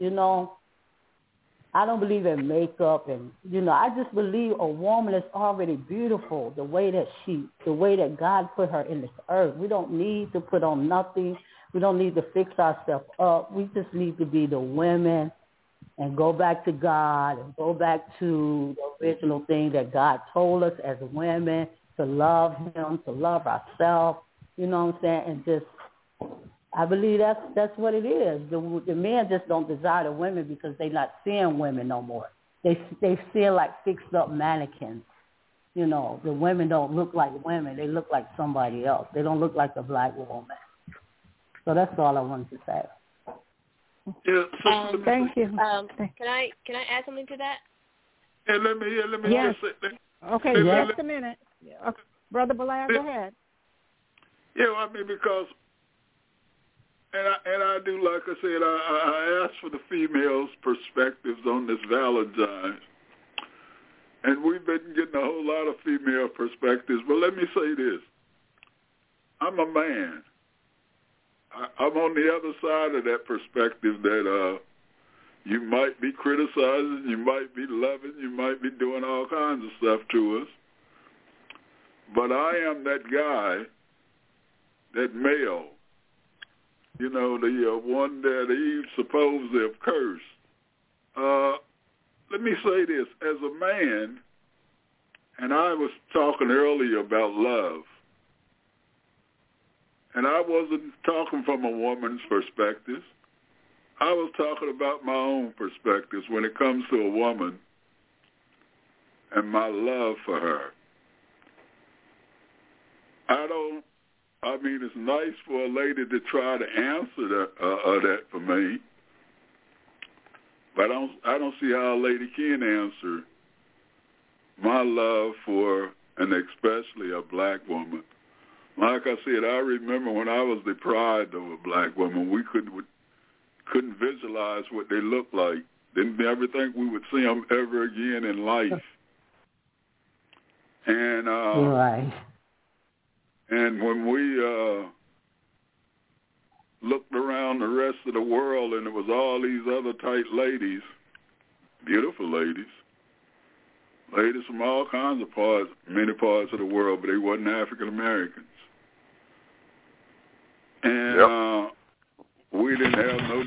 I don't believe in makeup and, I just believe a woman is already beautiful the way that God put her in this earth. We don't need to put on nothing. We don't need to fix ourselves up. We just need to be the women and go back to God and go back to the original thing that God told us as women, to love him, to love ourselves, you know what I'm saying? And just, I believe that's what it is. The men just don't desire the women because they're not seeing women no more. They feel like fixed up mannequins. The women don't look like women. They look like somebody else. They don't look like a black woman. So that's all I wanted to say. Yeah, thank you. Can I add something to that? Yeah, let me yes. just say that. Okay, just a minute. Okay. Brother Bilal, go ahead. Yeah, because, and I do, like I said, I asked for the females' perspectives on this Valentine's, and we've been getting a whole lot of female perspectives. But let me say this: I'm a man. I'm on the other side of that perspective that you might be criticizing, you might be loving, you might be doing all kinds of stuff to us. But I am that guy, that male, the one that Eve supposedly have cursed. Let me say this. As a man, and I was talking earlier about love, and I wasn't talking from a woman's perspective. I was talking about my own perspectives when it comes to a woman and my love for her. It's nice for a lady to try to answer that for me, but I don't see how a lady can answer my love for, and especially a black woman. Like I said, I remember when I was deprived of a black woman, we couldn't visualize what they looked like. Didn't ever think we would see them ever again in life. And right. And when we looked around the rest of the world, and it was all these other tight ladies, beautiful ladies, ladies from all kinds of parts, many parts of the world, but they wasn't African Americans. And we didn't have no.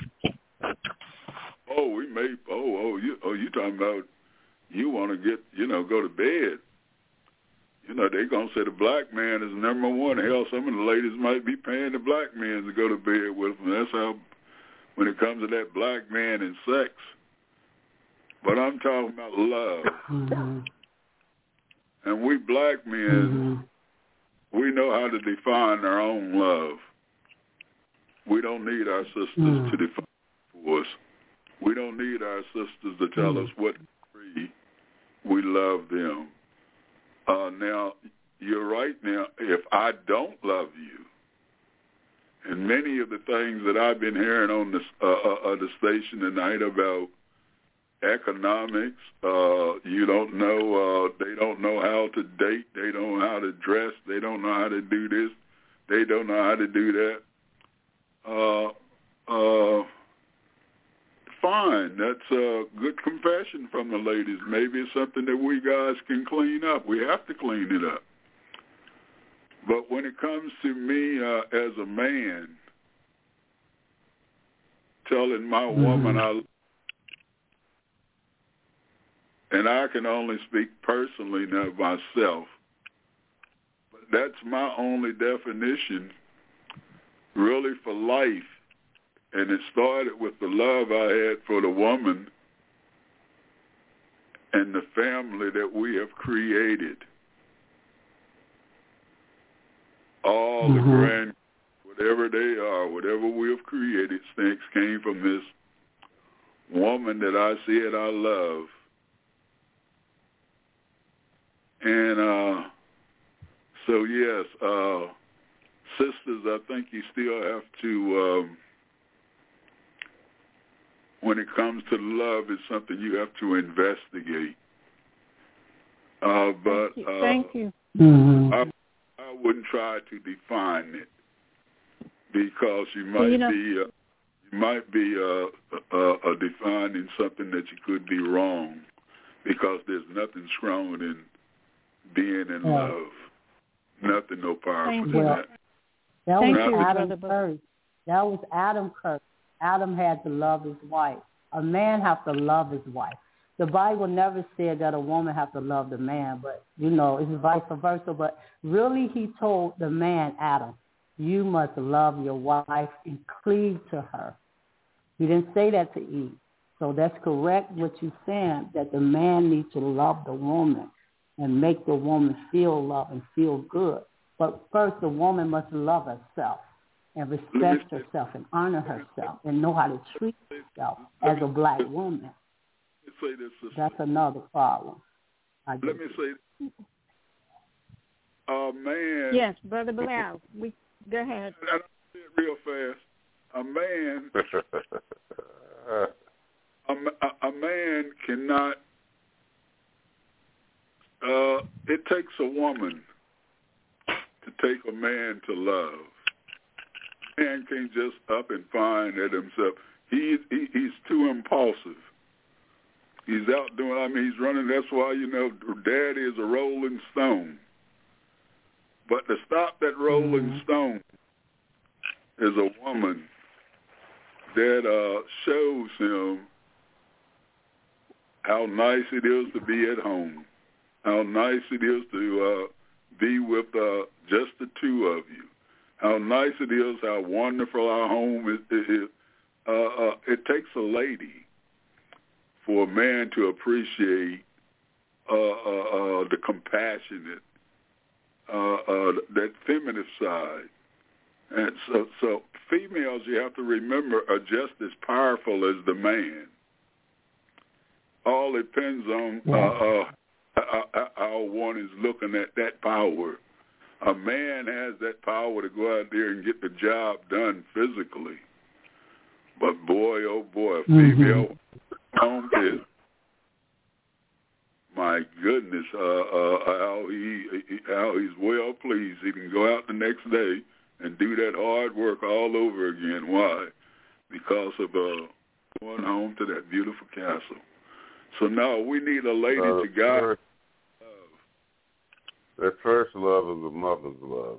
You talking about you want to get, go to bed. They're going to say the black man is number one. Hell, some of the ladies might be paying the black men to go to bed with them. That's how, when it comes to that black man and sex. But I'm talking about love. Mm-hmm. And we black men, we know how to define our own love. We don't need our sisters to define for us. We don't need our sisters to tell us what degree we love them. Now, you're right now, if I don't love you, and many of the things that I've been hearing on the station tonight about economics, you don't know, they don't know how to date, they don't know how to dress, they don't know how to do this, they don't know how to do that. Fine, that's a good confession from the ladies. Maybe it's something that we guys can clean up. We have to clean it up. But when it comes to me as a man, telling my woman and I can only speak personally now myself, but that's my only definition really for life. And it started with the love I had for the woman and the family that we have created. All the grand, whatever they are, whatever we have created, things came from this woman that I said I love. And so, yes, sisters, I think you still have to... when it comes to love, it's something you have to investigate. Thank you. I wouldn't try to define it because you might be defining something that you could be wrong, because there's nothing stronger than being in love. Nothing no powerful than that. That was Adam first. That was Adam first. Adam had to love his wife. A man has to love his wife. The Bible never said that a woman has to love the man, but, it's vice versa. But really he told the man, Adam, you must love your wife and cleave to her. He didn't say that to Eve. So that's correct what you're saying, that the man needs to love the woman and make the woman feel love and feel good. But first, the woman must love herself and respect herself and honor herself and know how to treat herself as a black woman. Say this, that's another problem. Let me say, man. Yes, Brother Bilal. Go ahead. I'll say it real fast. A man cannot. It takes a woman to take a man to love. Man can't just up and find at himself. He's too impulsive. He's out doing, he's running. That's why, Daddy is a rolling stone. But to stop that rolling stone is a woman that shows him how nice it is to be at home, how nice it is to be with just the two of you, how nice it is, how wonderful our home is. It takes a lady for a man to appreciate the compassionate, that feminine side. And so females, you have to remember, are just as powerful as the man. All depends on how one is looking at that power. A man has that power to go out there and get the job done physically. But boy, oh boy, a female home is, my goodness, how he's well pleased. He can go out the next day and do that hard work all over again. Why? Because of going home to that beautiful castle. So now we need a lady to guide That first love is a mother's love.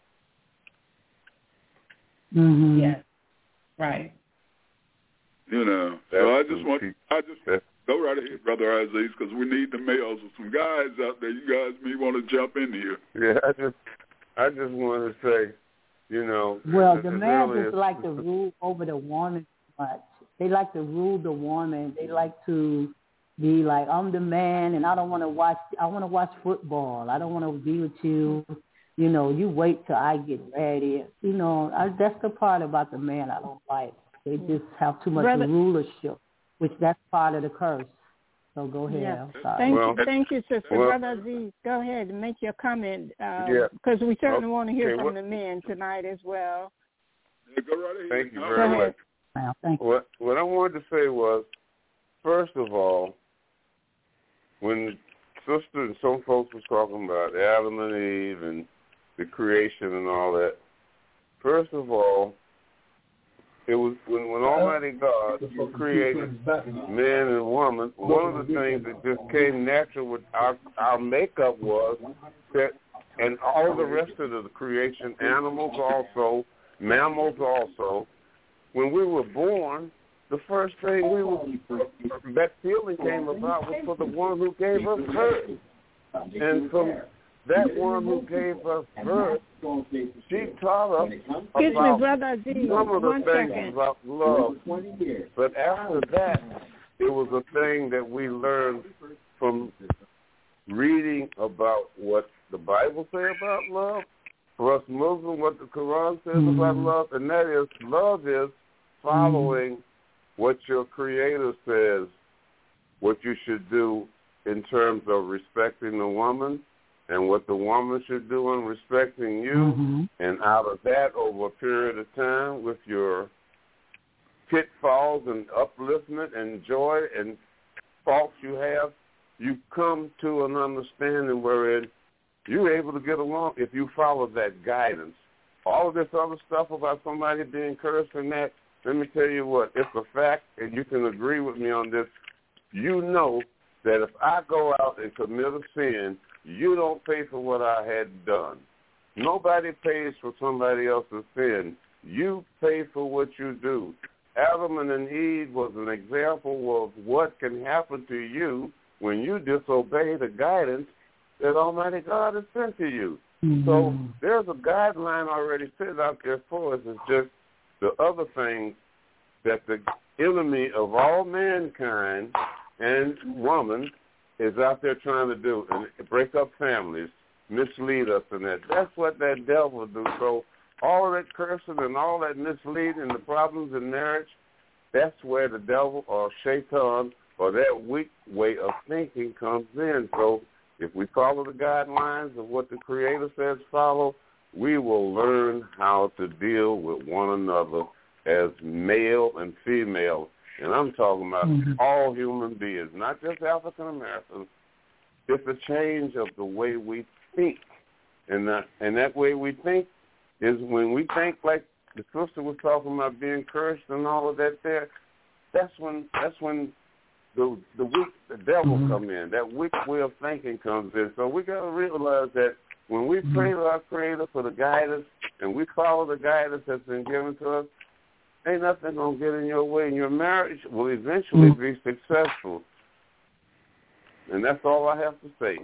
Mm-hmm. Yes. Right. You know, so I just go right ahead, Brother Aziz, because we need the males or some guys out there. You guys may want to jump in here. Yeah, I just want to say, you know. Well, the man just like to rule over the woman too much. They like to rule the woman. They like to be like, I'm the man, and I want to watch football. I don't want to be with you. You know, you wait till I get ready. You know, that's the part about the man I don't like. They just have too much rulership, which that's part of the curse. So go ahead. Yeah. Thank you, Sister. Brother Aziz, go ahead and make your comment, because we certainly want to hear from the men tonight as well. Yeah, go right ahead. Thank you very much. Well, thank you. What I wanted to say was, first of all, when Sister and some folks was talking about Adam and Eve and the creation and all that, first of all, it was when Almighty God created man and woman, one of the things that just came natural with our makeup was that, and all the rest of the creation, animals also, mammals also, when we were born, the first thing that feeling came about was for the one who gave us birth. And from that one who gave us birth, she taught us about some of the things about love. But after that, it was a thing that we learned from reading about what the Bible says about love, for us Muslims, what the Quran says about love, and that is, love is following what your Creator says, what you should do in terms of respecting the woman, and what the woman should do in respecting you, and out of that, over a period of time, with your pitfalls and upliftment and joy and faults you have, you come to an understanding wherein you're able to get along if you follow that guidance. All of this other stuff about somebody being cursed and that, let me tell you what, it's a fact, and you can agree with me on this. You know that if I go out and commit a sin, you don't pay for what I had done. Nobody pays for somebody else's sin. You pay for what you do. Adam and Eve was an example of what can happen to you when you disobey the guidance that Almighty God has sent to you. So there's a guideline already set out there for us. It's just the other thing that the enemy of all mankind and woman is out there trying to do, and break up families, mislead us in that. That's what that devil do. So all that cursing and all that misleading, the problems in marriage, that's where the devil or Shaitan or that weak way of thinking comes in. So if we follow the guidelines of what the Creator says follow, we will learn how to deal with one another as male and female. And I'm talking about all human beings, not just African Americans. It's a change of the way we think. And that way we think is when we think like the sister was talking about being cursed and all of that there, that's when the devil come in. That weak way of thinking comes in. So we got to realize that when we pray to our Creator for the guidance and we follow the guidance that's been given to us, ain't nothing going to get in your way, and your marriage will eventually be successful. And that's all I have to say.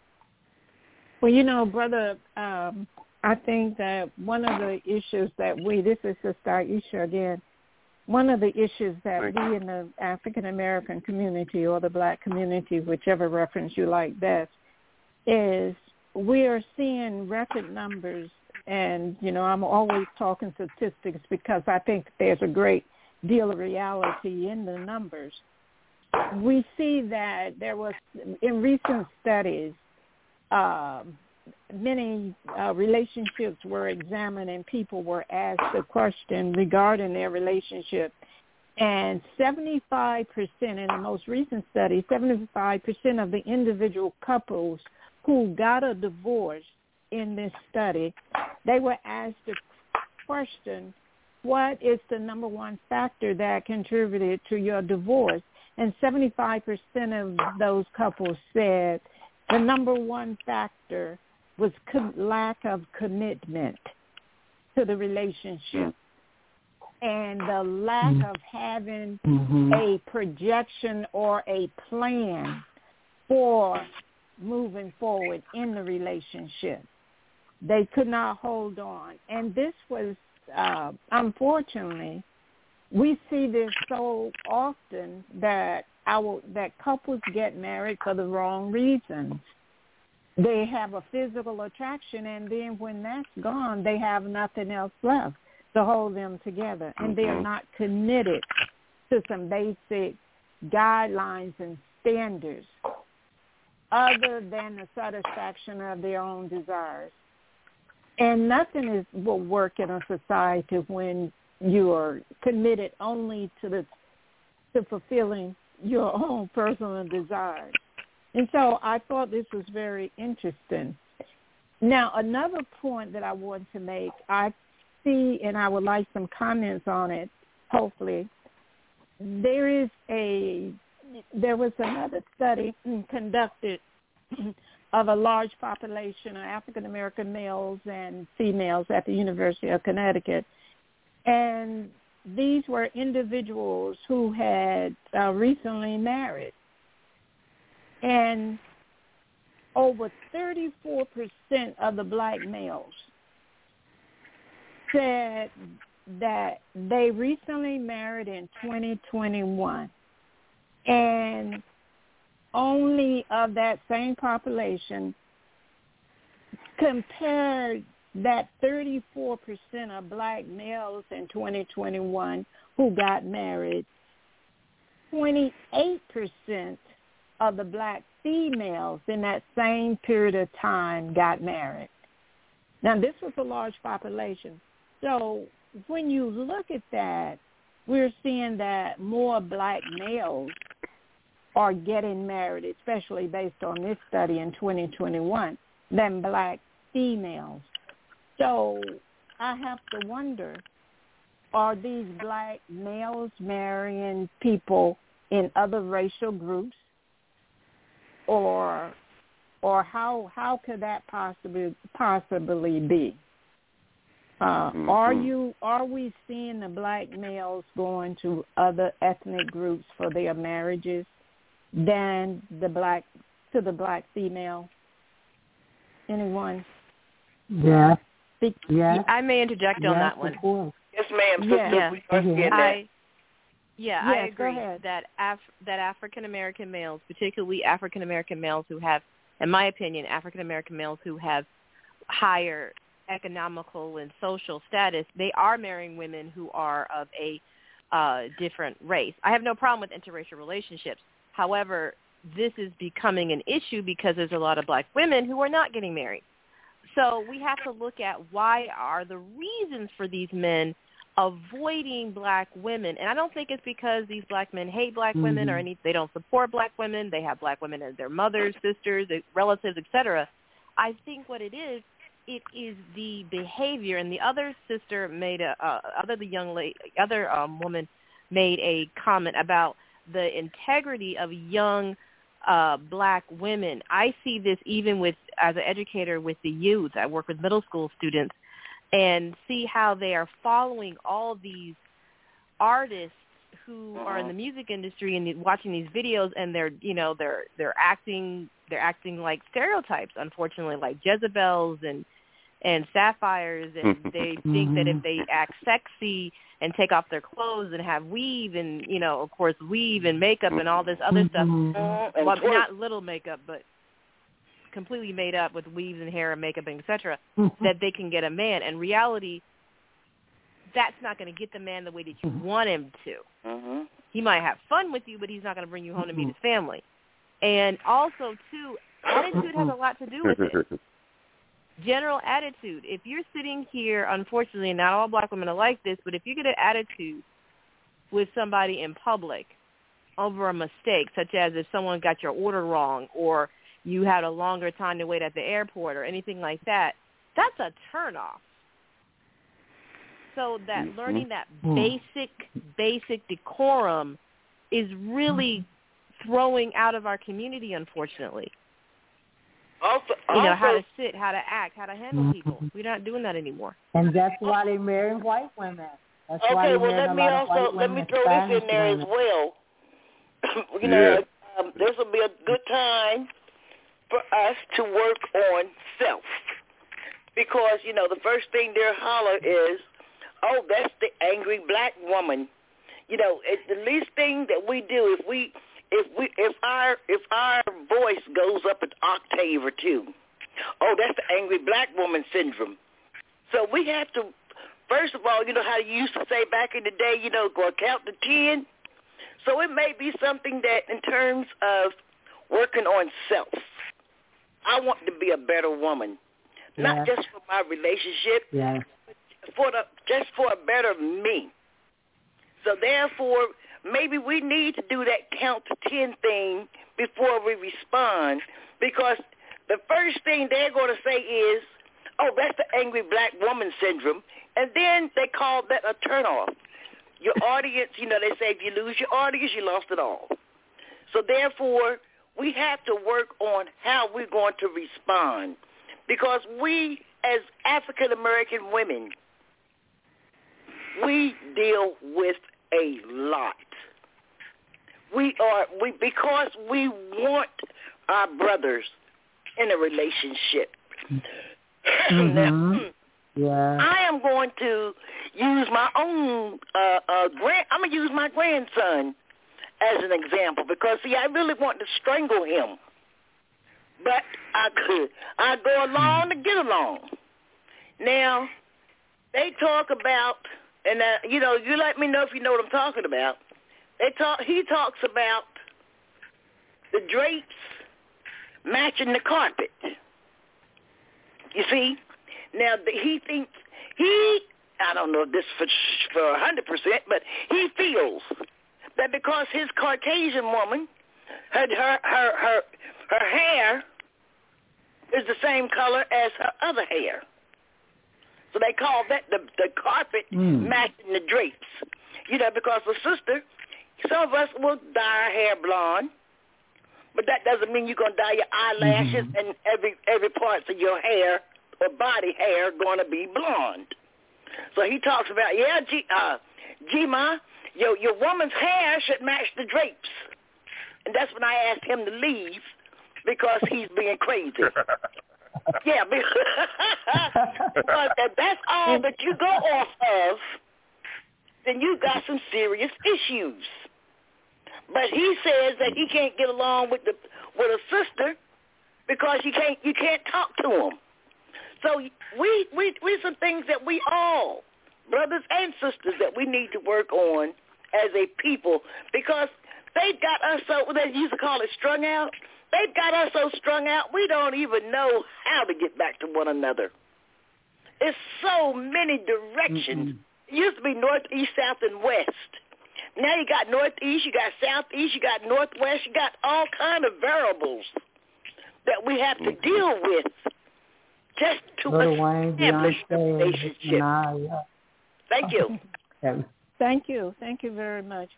Well, you know, Brother, I think that one of the issues that this is Sister Aisha again, one of the issues that we in the African-American community or the black community, whichever reference you like best, is we are seeing record numbers. And, you know, I'm always talking statistics because I think there's a great deal of reality in the numbers. We see that there was, in recent studies, many relationships were examined and people were asked a question regarding their relationship. And 75%, in the most recent study, 75% of the individual couples who got a divorce in this study, they were asked the question, what is the number one factor that contributed to your divorce? And 75% of those couples said the number one factor was lack of commitment to the relationship and the lack of having a projection or a plan for moving forward in the relationship. They could not hold on. And this was, unfortunately, we see this so often that couples get married for the wrong reasons. They have a physical attraction, and then when that's gone, they have nothing else left to hold them together, and they're not committed to some basic guidelines and standards other than the satisfaction of their own desires. And nothing will work in a society when you are committed only to fulfilling your own personal desires. And so I thought this was very interesting. Now, another point that I want to make, I see, and I would like some comments on it, hopefully. There was another study conducted of a large population of African-American males and females at the University of Connecticut. And these were individuals who had recently married. And over 34% of the black males said that they recently married in 2021. And only of that same population, compared that 34% of black males in 2021 who got married, 28% of the black females in that same period of time got married. Now, this was a large population. So when you look at that, we're seeing that more black males are getting married, especially based on this study in 2021, than black females. So I have to wonder, are these black males marrying people in other racial groups? Or how could that possibly be? Are we seeing the black males going to other ethnic groups for their marriages than the black female? Anyone? Yeah. Yeah. I may interject on that one. Yes, ma'am. I agree that African American males, particularly African American males who have, in my opinion, African American males who have higher economical and social status, they are marrying women who are of a different race. I have no problem with interracial relationships. However, this is becoming an issue because there's a lot of black women who are not getting married. So we have to look at why are the reasons for these men avoiding black women. And I don't think it's because these black men hate black women or they don't support black women. They have black women as their mothers, sisters, relatives, etc. I think what it is the behavior. And the other sister made woman made a comment about the integrity of young black women. I see this even as an educator with the youth. I work with middle school students and see how they are following all these artists who are in the music industry and watching these videos, and they're acting like stereotypes, unfortunately, like Jezebels and Sapphires, and they think that if they act sexy and take off their clothes and have weave and, of course, weave and makeup and all this other stuff, well, not little makeup, but completely made up with weaves and hair and makeup and et cetera, that they can get a man. In reality, that's not going to get the man the way that you want him to. He might have fun with you, but he's not going to bring you home to meet his family. And also, too, attitude has a lot to do with it. General attitude. If you're sitting here, unfortunately, not all black women are like this, but if you get an attitude with somebody in public over a mistake, such as if someone got your order wrong or you had a longer time to wait at the airport or anything like that, that's a turnoff. So that learning that basic decorum is really throwing out of our community, unfortunately. Also, how to sit, how to act, how to handle people. We're not doing that anymore. And that's why they marry white women. That's why okay, they well, let me throw this in there as well. This will be a good time for us to work on self. Because, the first thing they'll holler is, oh, that's the angry black woman. It's the least thing that we do if our voice goes up an octave or two. Oh, that's the angry black woman syndrome. So we have to, first of all, how you used to say back in the day, go count to 10. So it may be something that in terms of working on self, I want to be a better woman, not just for my relationship, but just for a better me. So therefore, maybe we need to do that count to 10 thing before we respond, because the first thing they're going to say is, oh, that's the angry black woman syndrome, and then they call that a turnoff. Your audience, they say if you lose your audience, you lost it all. So therefore, we have to work on how we're going to respond, because we, as African-American women, we deal with a lot. Because we want our brothers in a relationship. Mm-hmm. I am going to use my own I'm going to use my grandson as an example, because I really want to strangle him, but I go along to get along. Now they talk about, and you let me know if you know what I'm talking about. He talks about the drapes matching the carpet. You see? Now, he thinks, I don't know if this for 100%, but he feels that because his Caucasian woman, her hair is the same color as her other hair. So they call that the carpet matching the drapes. Because the sister, some of us will dye our hair blonde, but that doesn't mean you're going to dye your eyelashes and every parts of your hair or body hair going to be blonde. So he talks about, Gma, your woman's hair should match the drapes. And that's when I asked him to leave, because he's being crazy. Yeah, because if that's all that you go off of, then you got some serious issues. But he says that he can't get along with a sister because you can't talk to him. So we some things that we all, brothers and sisters, that we need to work on as a people, because they got us so, they used to call it strung out. They've got us so strung out, we don't even know how to get back to one another. It's so many directions. It used to be north, east, south, and west. Now you got northeast, you got southeast, you got northwest, you got all kind of variables that we have to deal with just to establish a relationship. Thank you. Thank you. Thank you very much.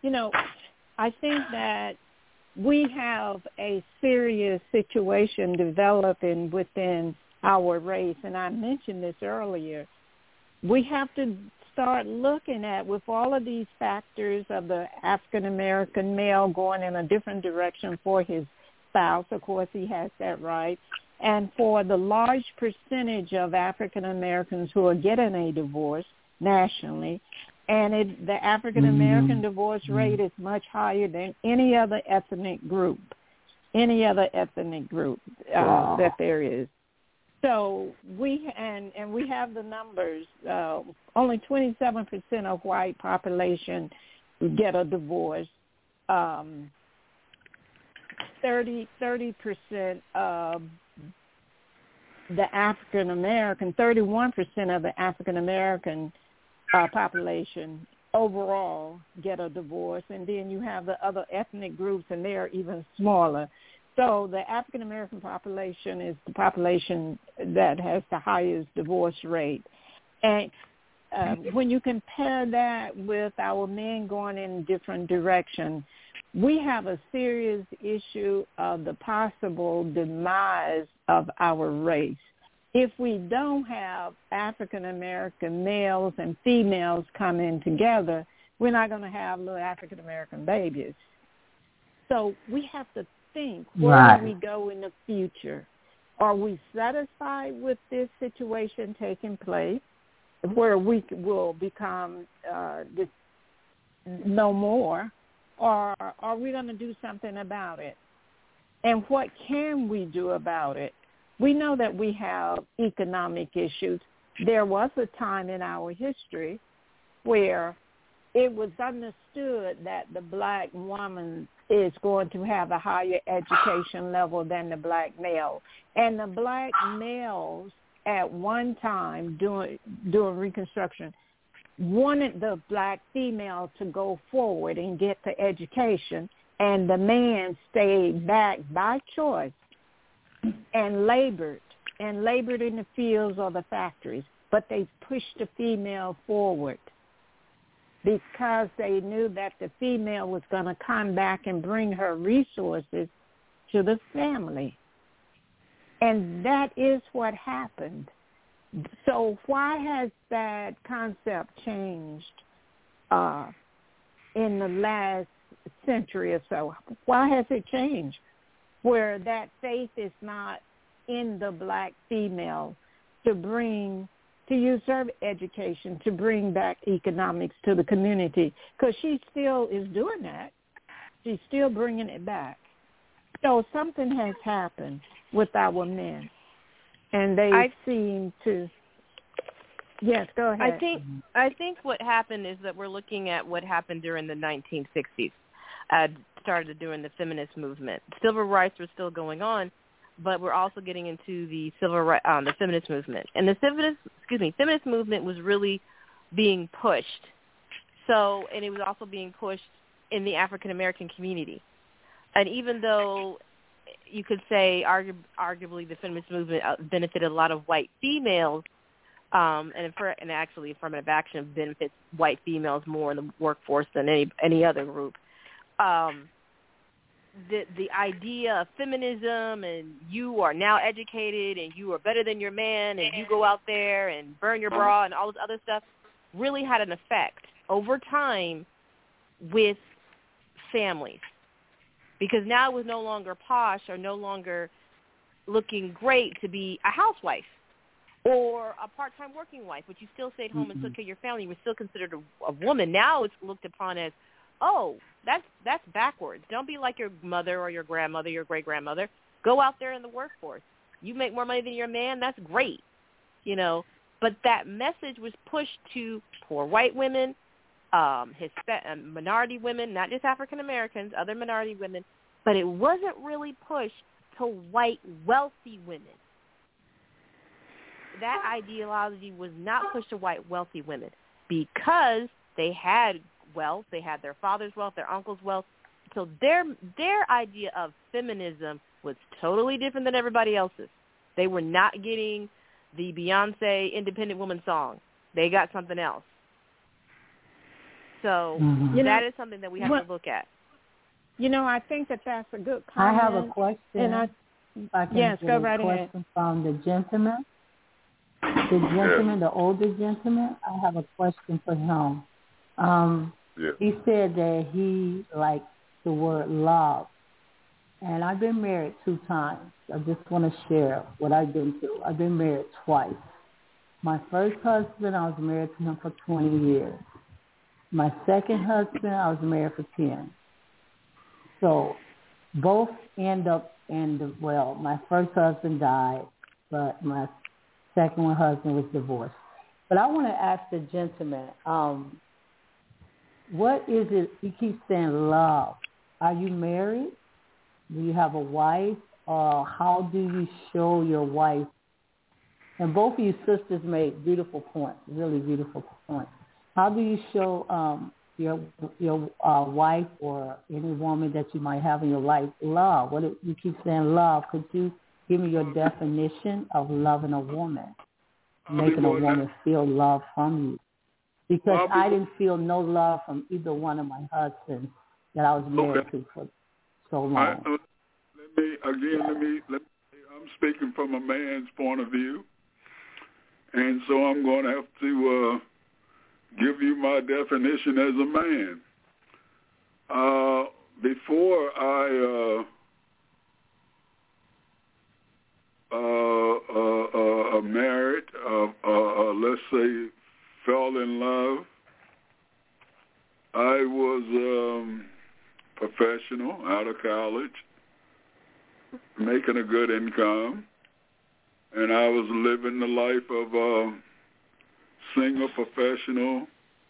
I think that we have a serious situation developing within our race, and I mentioned this earlier. We have to start looking at, with all of these factors of the African-American male going in a different direction for his spouse, of course he has that right, and for the large percentage of African-Americans who are getting a divorce nationally, and the African-American divorce rate is much higher than any other ethnic group that there is. So we have the numbers. Only 27% of white population get a divorce. 30% of the African American, 31% of the African American population overall get a divorce, and then you have the other ethnic groups, and they are even smaller. So the African American population is the population that has the highest divorce rate. And when you compare that with our men going in different directions, we have a serious issue of the possible demise of our race. If we don't have African-American males and females coming together, we're not going to have little African-American babies. So we have to think, where do we go in the future? Are we satisfied with this situation taking place where we will become no more, or are we going to do something about it? And what can we do about it? We know that we have economic issues. There was a time in our history where it was understood that the black woman is going to have a higher education level than the black male. And the black males at one time during Reconstruction wanted the black female to go forward and get the education, and the man stayed back by choice and labored in the fields or the factories, but they pushed the female forward because they knew that the female was going to come back and bring her resources to the family. And that is what happened. So why has that concept changed in the last century or so? Why has it changed where that faith is not in the black female to use her education to bring back economics to the community? Because she still is doing that. She's still bringing it back. So something has happened with our men, and they seem to. Yes, go ahead. I think what happened is that we're looking at what happened during the 1960s. Started during the feminist movement. Civil rights were still going on, but we're also getting into the the feminist movement. And the feminist movement was really being pushed. And it was also being pushed in the African American community. And even though you could say arguably the feminist movement benefited a lot of white females, and actually affirmative action benefits white females more in the workforce than any other group. The idea of feminism and you are now educated and you are better than your man and you go out there and burn your bra and all this other stuff really had an effect over time with families, because now it was no longer posh or no longer looking great to be a housewife or a part-time working wife, but you still stayed home and took care of your family. You were still considered a woman. Now it's looked upon as, oh, that's backwards. Don't be like your mother or your grandmother, your great-grandmother. Go out there in the workforce. You make more money than your man, that's great, But that message was pushed to poor white women, minority women, not just African Americans, other minority women, but it wasn't really pushed to white wealthy women. That ideology was not pushed to white wealthy women because they had wealth, they had their father's wealth, their uncle's wealth. So their idea of feminism was totally different than everybody else's. They were not getting the Beyonce Independent Woman song. They got something else. So that is something that we have to look at. I think that's a good comment. I have a question. Yes, go right ahead. Question from the gentleman. The older gentleman. I have a question for him. He said that he likes the word love. And I've been married 2 times. I just want to share what I've been through. I've been married twice. My first husband, I was married to him for 20 years. My second husband, I was married for 10. So both end up my first husband died, but my second husband was divorced. But I want to ask the gentleman, what is it, you keep saying love. Are you married? Do you have a wife? Or how do you show your wife? And both of you sisters made beautiful points, really beautiful points. How do you show your wife or any woman that you might have in your life love? You keep saying love. Could you give me your definition of loving a woman, making a woman feel love from you? Because I didn't feel no love from either one of my husbands that I was married to for so long. I'm speaking from a man's point of view, and so I'm going to have to give you my definition as a man. Before I married, let's say, fell in love, I was professional, out of college, making a good income, and I was living the life of a single professional,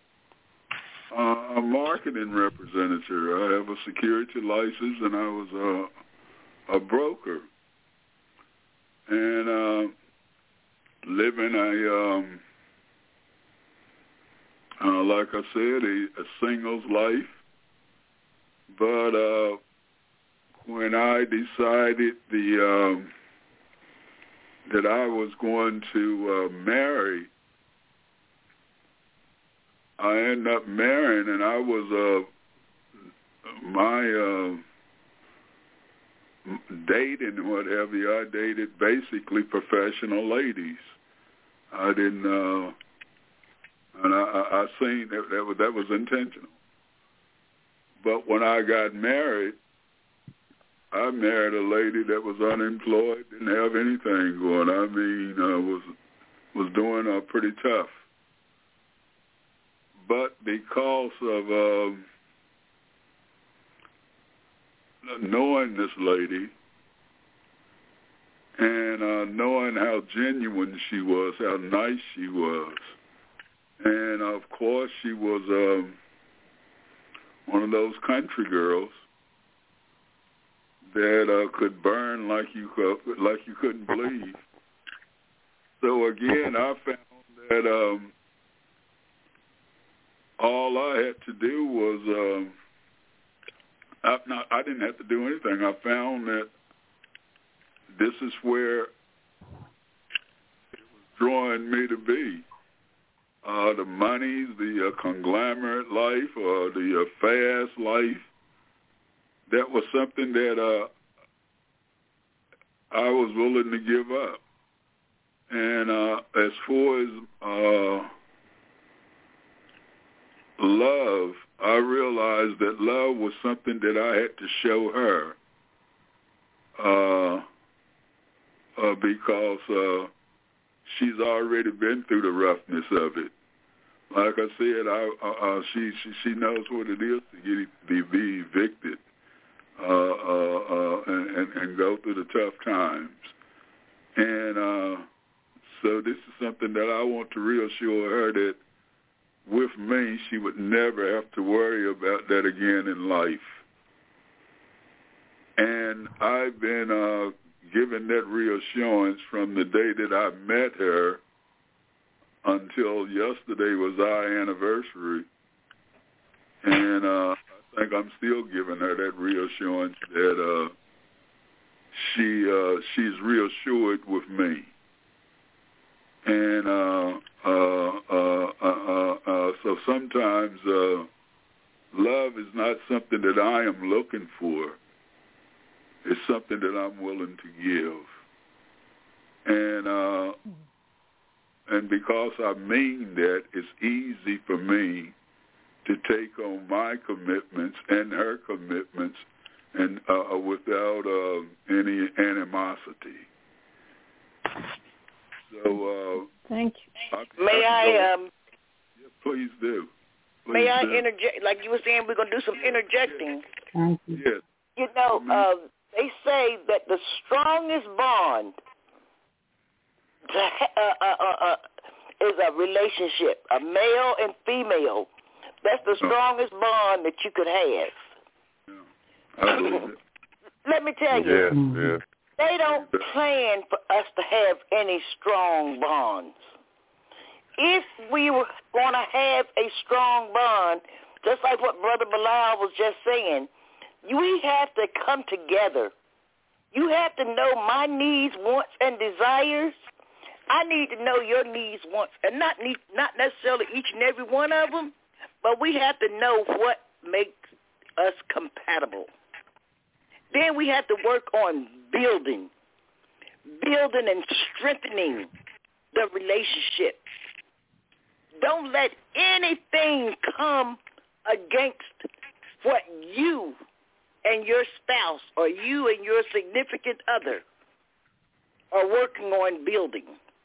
a marketing representative. I have a security license, and I was a broker, and living like I said, a single's life. But when I decided that I was going to marry, I ended up marrying, and I was dating, what have you. I dated basically professional ladies. I didn't, and I seen that was intentional. But when I got married, I married a lady that was unemployed, didn't have anything going. I mean, was doing pretty tough. But because of knowing this lady and knowing how genuine she was, how nice she was, and of course she was one of those country girls that could burn like you couldn't believe. So again, I found that all I had to do was I didn't have to do anything. I found that this is where it was drawing me to be. The money, the conglomerate life, or the fast life, that was something that I was willing to give up. And as far as love, I realized that love was something that I had to show her because she's already been through the roughness of it. Like I said, she knows what it is to be evicted and go through the tough times. And so this is something that I want to reassure her that with me, she would never have to worry about that again in life. And I've been given that reassurance from the day that I met her until yesterday was our anniversary. And I think I'm still giving her that reassurance that she's reassured with me. And so sometimes love is not something that I am looking for. It's something that I'm willing to give. And because I mean that, it's easy for me to take on my commitments and her commitments and without any animosity. So thank you. May I? Yeah, please do. May I interject? Like you were saying, we're going to do some interjecting. Thank you. Yes. You know, they say that the strongest bond is a relationship, a male and female. That's the strongest bond that you could have. Yeah. I believe it. Let me tell you. Yeah. They don't plan for us to have any strong bonds. If we were going to have a strong bond, just like what Brother Bilal was just saying, we have to come together. You have to know my needs, wants, and desires. I need to know your needs, wants, and not necessarily each and every one of them, but we have to know what makes us compatible. Then we have to work on building and strengthening the relationship. Don't let anything come against what you and your spouse or you and your significant other are working on building.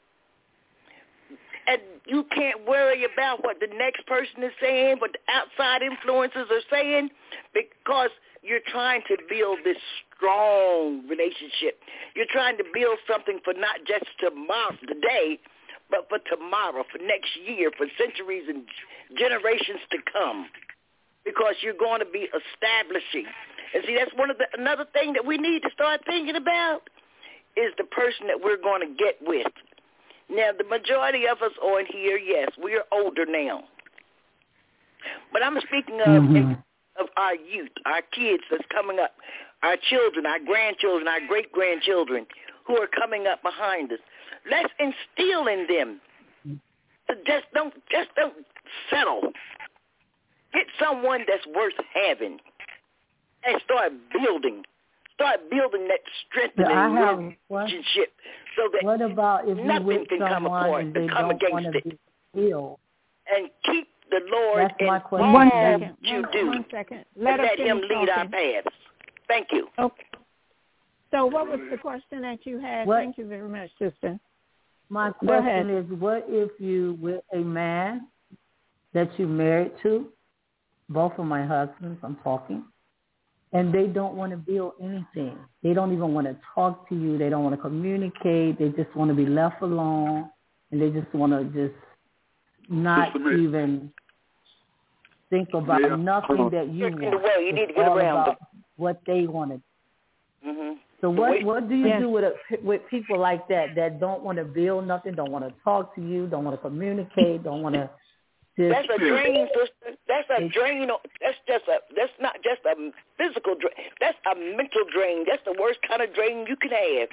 And you can't worry about what the next person is saying, what the outside influences are saying, because you're trying to build this strong relationship. You're trying to build something for not just tomorrow, today, but for tomorrow, for next year, for centuries and generations to come, because you're going to be establishing. And see, that's another thing that we need to start thinking about is the person that we're going to get with. Now, the majority of us on here, yes, we are older now. But I'm speaking of our youth, our kids that's coming up, our children, our grandchildren, our great-grandchildren who are coming up behind us. Let's instill in them to just don't settle. Get someone that's worth having and start building that strengthening relationship so that what about if nothing can come apart and they come don't against want to it. be healed? And keep the Lord That's my in question. all One you do. 1 second. Let him lead our paths. Thank you. Okay. So what was the question that you had? Thank you very much, sister. My question is, what if you with a man that you married to, both of my husbands, I'm talking, and they don't want to build anything. They don't even want to talk to you. They don't want to communicate. They just want to be left alone, and they just want to not even think about nothing that you want. You need to get all around about what they want to do. Mm-hmm. So what do you do with people like that don't want to build nothing, don't want to talk to you, don't want to communicate, don't want to just... That's a drain, sister. That's a drain. That's not just a physical drain. That's a mental drain. That's the worst kind of drain you can have.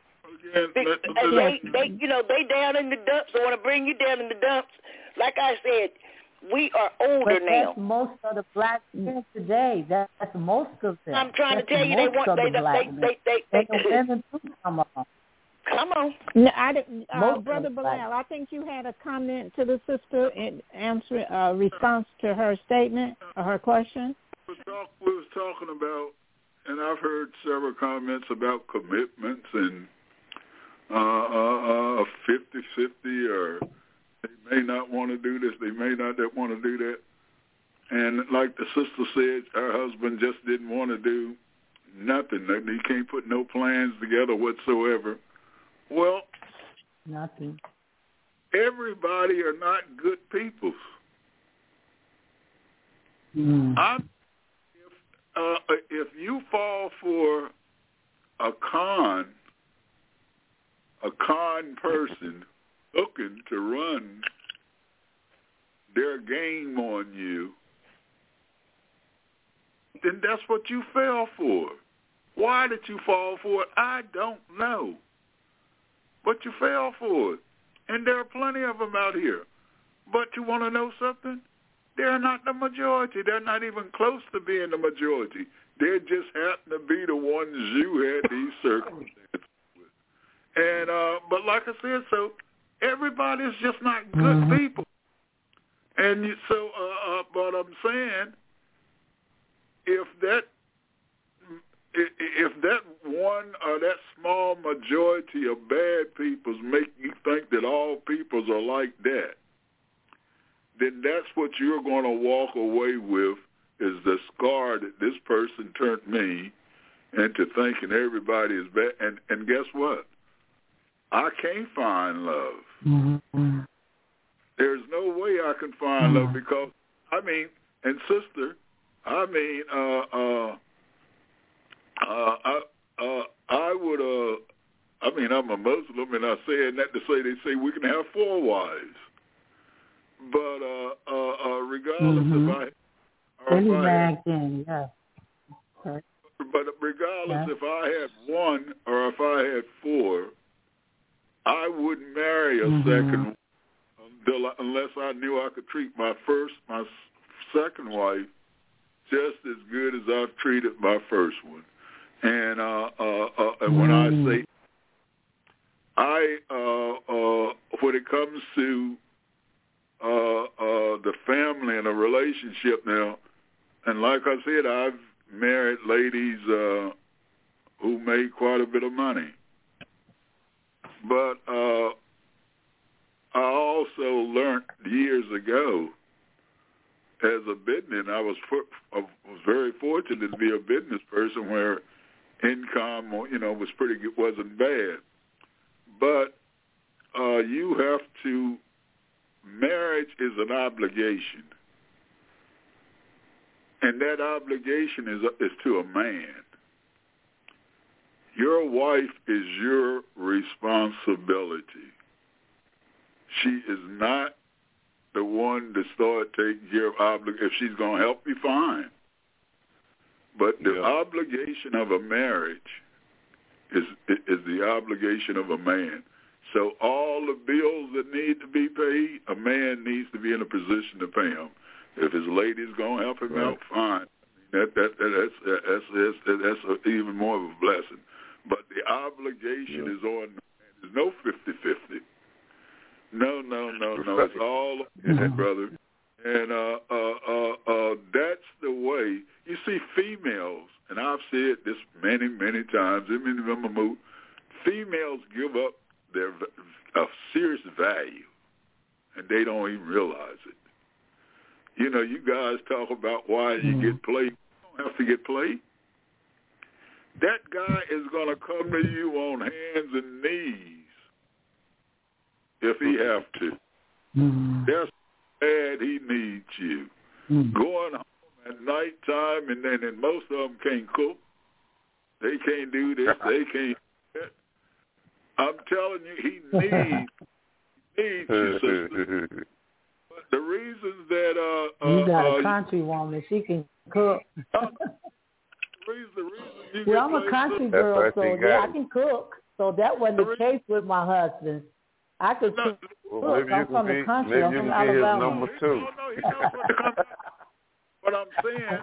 They down in the dumps. They want to bring you down in the dumps. Like I said, we are older now. That's most of the black men today. That's most of them. I'm trying to tell you, they want women too come on. Come on. No, Brother Bilal, I think you had a comment to the sister in answer response to her statement or her question. We was talking about, and I've heard several comments about commitments and 50-50, or they may not want to do this, they may not want to do that. And like the sister said, her husband just didn't want to do nothing. He can't put no plans together whatsoever. Well, nothing. Everybody are not good people. If you fall for a con person looking to run their game on you, then that's what you fell for. Why did you fall for it? I don't know. But you fell for it. And there are plenty of them out here. But you want to know something? They're not the majority. They're not even close to being the majority. They just happen to be the ones you had these circumstances with. And but like I said, so everybody's just not good people. And so, but I'm saying, if that one or that small majority of bad peoples make you think that all peoples are like that, then that's what you're going to walk away with, is the scar that this person turned me into thinking everybody is bad. And guess what? I can't find love. Mm-hmm. There's no way I can find love because, and sister, I would, I'm a Muslim, and I say that to say they say we can have 4 wives. But regardless if I had 1 or if I had 4, I wouldn't marry a second unless I knew I could treat my second wife just as good as I've treated my first one. And when I say when it comes to the family and a relationship now, and like I said, I've married ladies who made quite a bit of money. But I also learned years ago as a business, I was very fortunate to be a business person where income, was pretty good, wasn't bad. But you have to, marriage is an obligation. And that obligation is to a man. Your wife is your responsibility. She is not the one to start taking care of obligation. If she's going to help you, fine. But the obligation of a marriage is the obligation of a man. So all the bills that need to be paid, a man needs to be in a position to pay them. If his lady's going to help him out, fine. That's even more of a blessing. But the obligation is on. There's no 50-50. No. It's all brother. And that's the way. You see, females, and I've said this many, many times, females give up a serious value, and they don't even realize it. You guys talk about why you get played. You don't have to get played. That guy is going to come to you on hands and knees if he have to. That's bad. He needs you. Going home at nighttime, and most of them can't cook. They can't do this. They can't do that. I'm telling you, he needs you, sister. But the reasons that you got a country woman, she can cook. Well, I'm a country girl, so I can cook. So that wasn't the case with my husband. I could cook. I'm from the country. I'm from Alabama. Number two. No, he's not going to come back. But I'm saying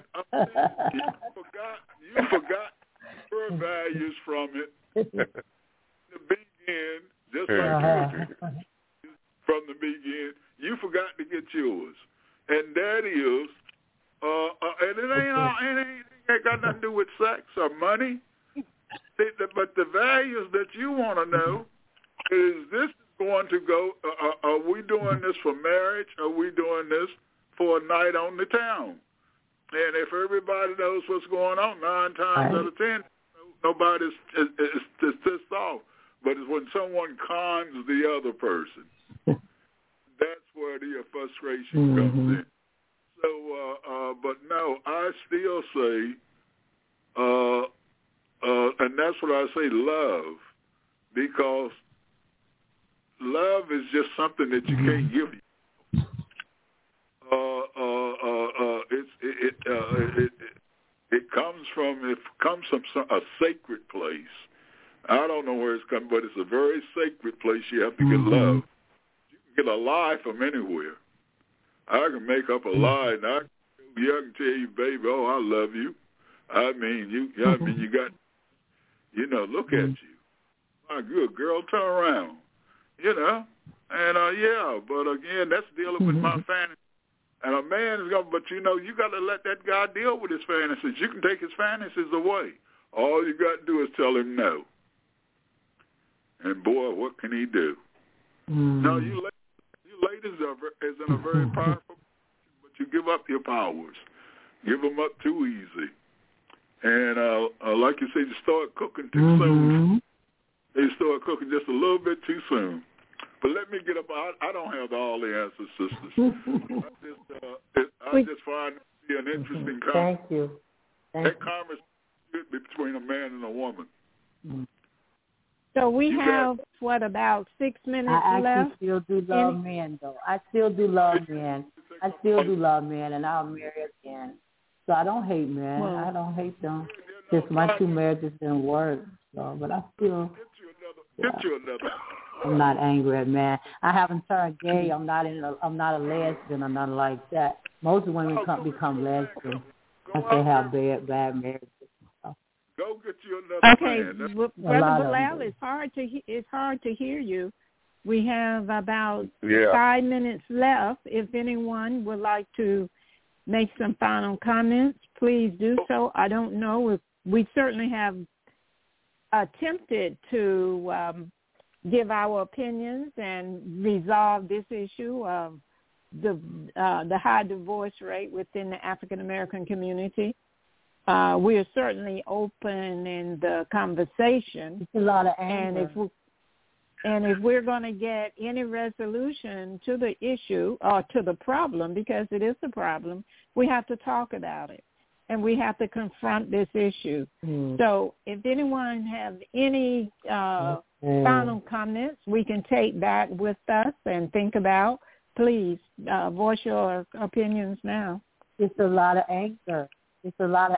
you forgot your values from it. The begin, just like from the beginning, you forgot to get yours, and that is, and it ain't got nothing to do with sex or money. But the values that you want to know is this going to go? Are we doing this for marriage? Are we doing this for a night on the town? And if everybody knows what's going on, 9 times out of 10, nobody's is pissed off. But it's when someone cons the other person. That's where the frustration comes in. So, but no, I still say, and that's what I say, love, because love is just something that you can't give you. It comes from a sacred place. I don't know where it's coming, but it's a very sacred place. You have to get love. You can get a lie from anywhere. I can make up a lie, and I can tell you, baby, oh, I love you. I mean, you got, look at you. My good girl, turn around. And but again, that's dealing with my fantasy. And a man is but you got to let that guy deal with his fantasies. You can take his fantasies away. All you got to do is tell him no. And boy, what can he do? No, you ladies is in a very powerful position, but you give up your powers. Give them up too easy. And like you said, you start cooking too soon. You start cooking just a little bit too soon. But let me get up. I don't have all the answers, sisters. I just find it to be an interesting conversation. Thank you. That conversation should be between a man and a woman. So we have, about 6 minutes left? I actually still do love men, though. I still do love men. And I'll marry again. So I don't hate men. I don't hate them. Just my 2 marriages didn't work. So, but I still... Get you another. I'm not angry at men. I haven't turned gay. I'm not a lesbian or nothing like that. Most women can't become lesbians. they have bad marriages. Go get you another okay, man. Brother Bilal, it's hard to hear you. We have about 5 minutes left. If anyone would like to make some final comments, please do so. I don't know if we certainly have attempted to give our opinions and resolve this issue of the high divorce rate within the African American community. We are certainly open in the conversation. It's a lot of anger. And if we're going to get any resolution to the issue or to the problem, because it is a problem, we have to talk about it. And we have to confront this issue. So if anyone has any final comments, we can take that with us and think about. Please voice your opinions now. It's a lot of anger. It's a lot of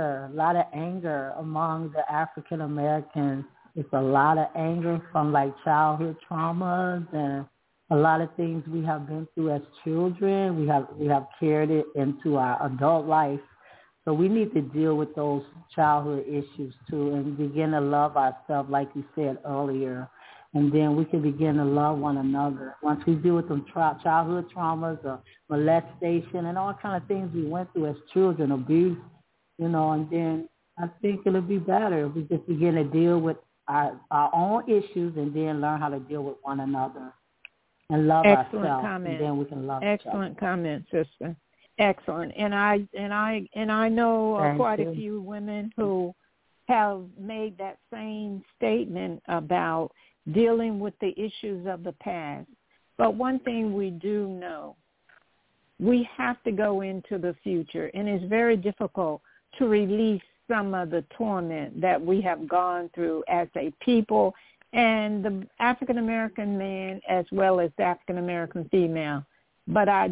anger among the African Americans. It's a lot of anger from like childhood traumas and a lot of things we have been through as children. We have carried it into our adult life. So we need to deal with those childhood issues too and begin to love ourselves like you said earlier. And then we can begin to love one another. Once we deal with them childhood traumas or molestation and all kind of things we went through as children, abuse, and then I think it'll be better if we just begin to deal with our own issues and then learn how to deal with one another and love ourselves. And then we can love each other. Excellent comment, sister. Excellent. And I know quite a few women who have made that same statement about dealing with the issues of the past. But one thing we do know, we have to go into the future, and it's very difficult to release some of the torment that we have gone through as a people, and the African-American man as well as the African-American female. But I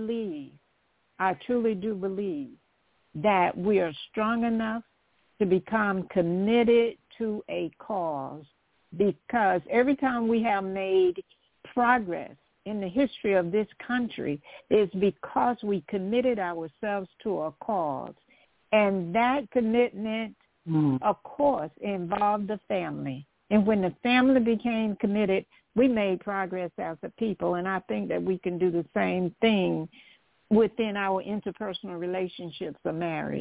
truly do believe that we are strong enough to become committed to a cause, because every time we have made progress in the history of this country is because we committed ourselves to a cause. And that commitment, of course, involved the family. And when the family became committed, we made progress as a people. And I think that we can do the same thing within our interpersonal relationships of marriage.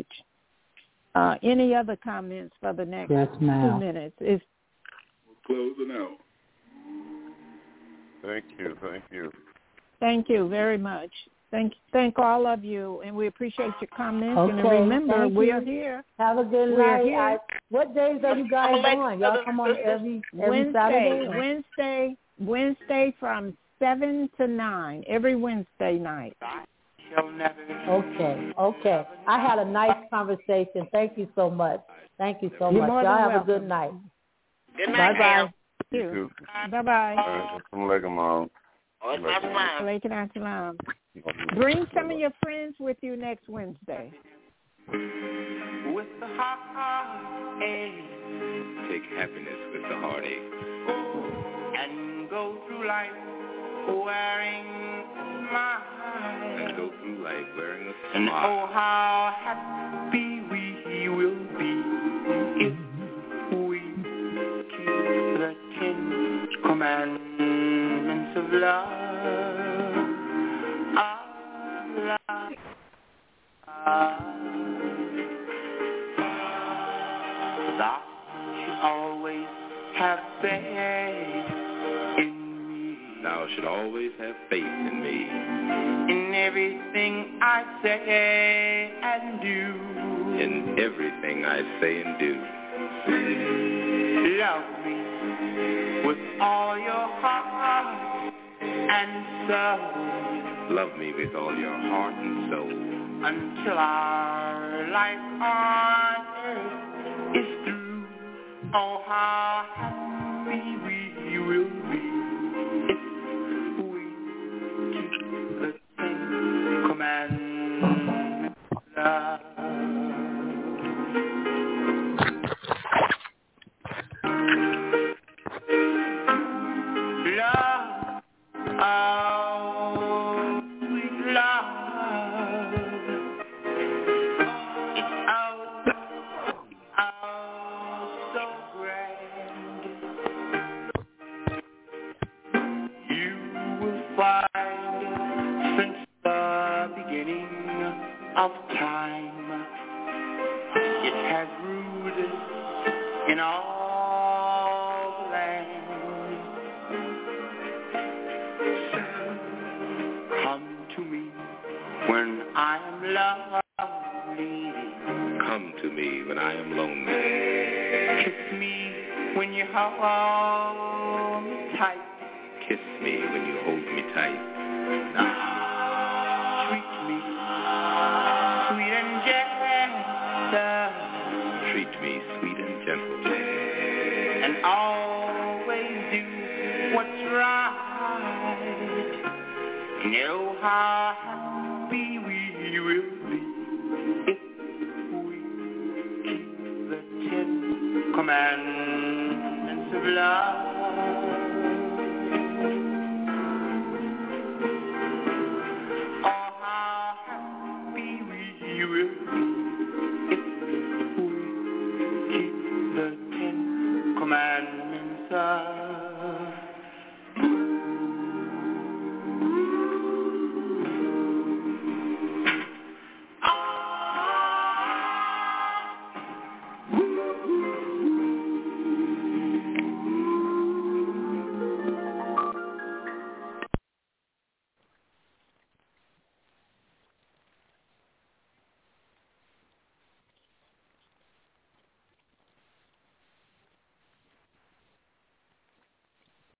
Any other comments for the next 2 minutes? We're closing out. Thank you. Thank you very much. Thank all of you, and we appreciate your comments. Okay, and remember, we are here. Have a good night. What days are you guys on? Y'all come on every Saturday? Wednesday from 7 to 9, every Wednesday night. Okay. I had a nice conversation. Thank you so much. Y'all have a good night. Good night. Bye-bye. You too. Bye-bye. Assalamualaikum. Waalaikumsalam. Bring some of your friends with you next Wednesday. With the heartache, take happiness with the heartache, and go through life wearing a smile. And oh, how happy we will be if we keep the 10 commandments of love. Thou should always have faith in me. Thou should always have faith in me. In everything I say and do. In everything I say and do. Love me with all your heart and soul. Love me with all your heart and soul. Until our life on earth is through. Oh, how happy we will be if we keep the 10 commandments of love. Love, oh, sweet love. of time. It has rooted in all the land. So come to me when I am lonely. Come to me when I am lonely. Kiss me when you hold me tight. Kiss me when you hold me tight. Treat me sweet and gentle. Treat me sweet and gentle. And always do what's right. You know how happy we will be if we keep the 10 commandments of love.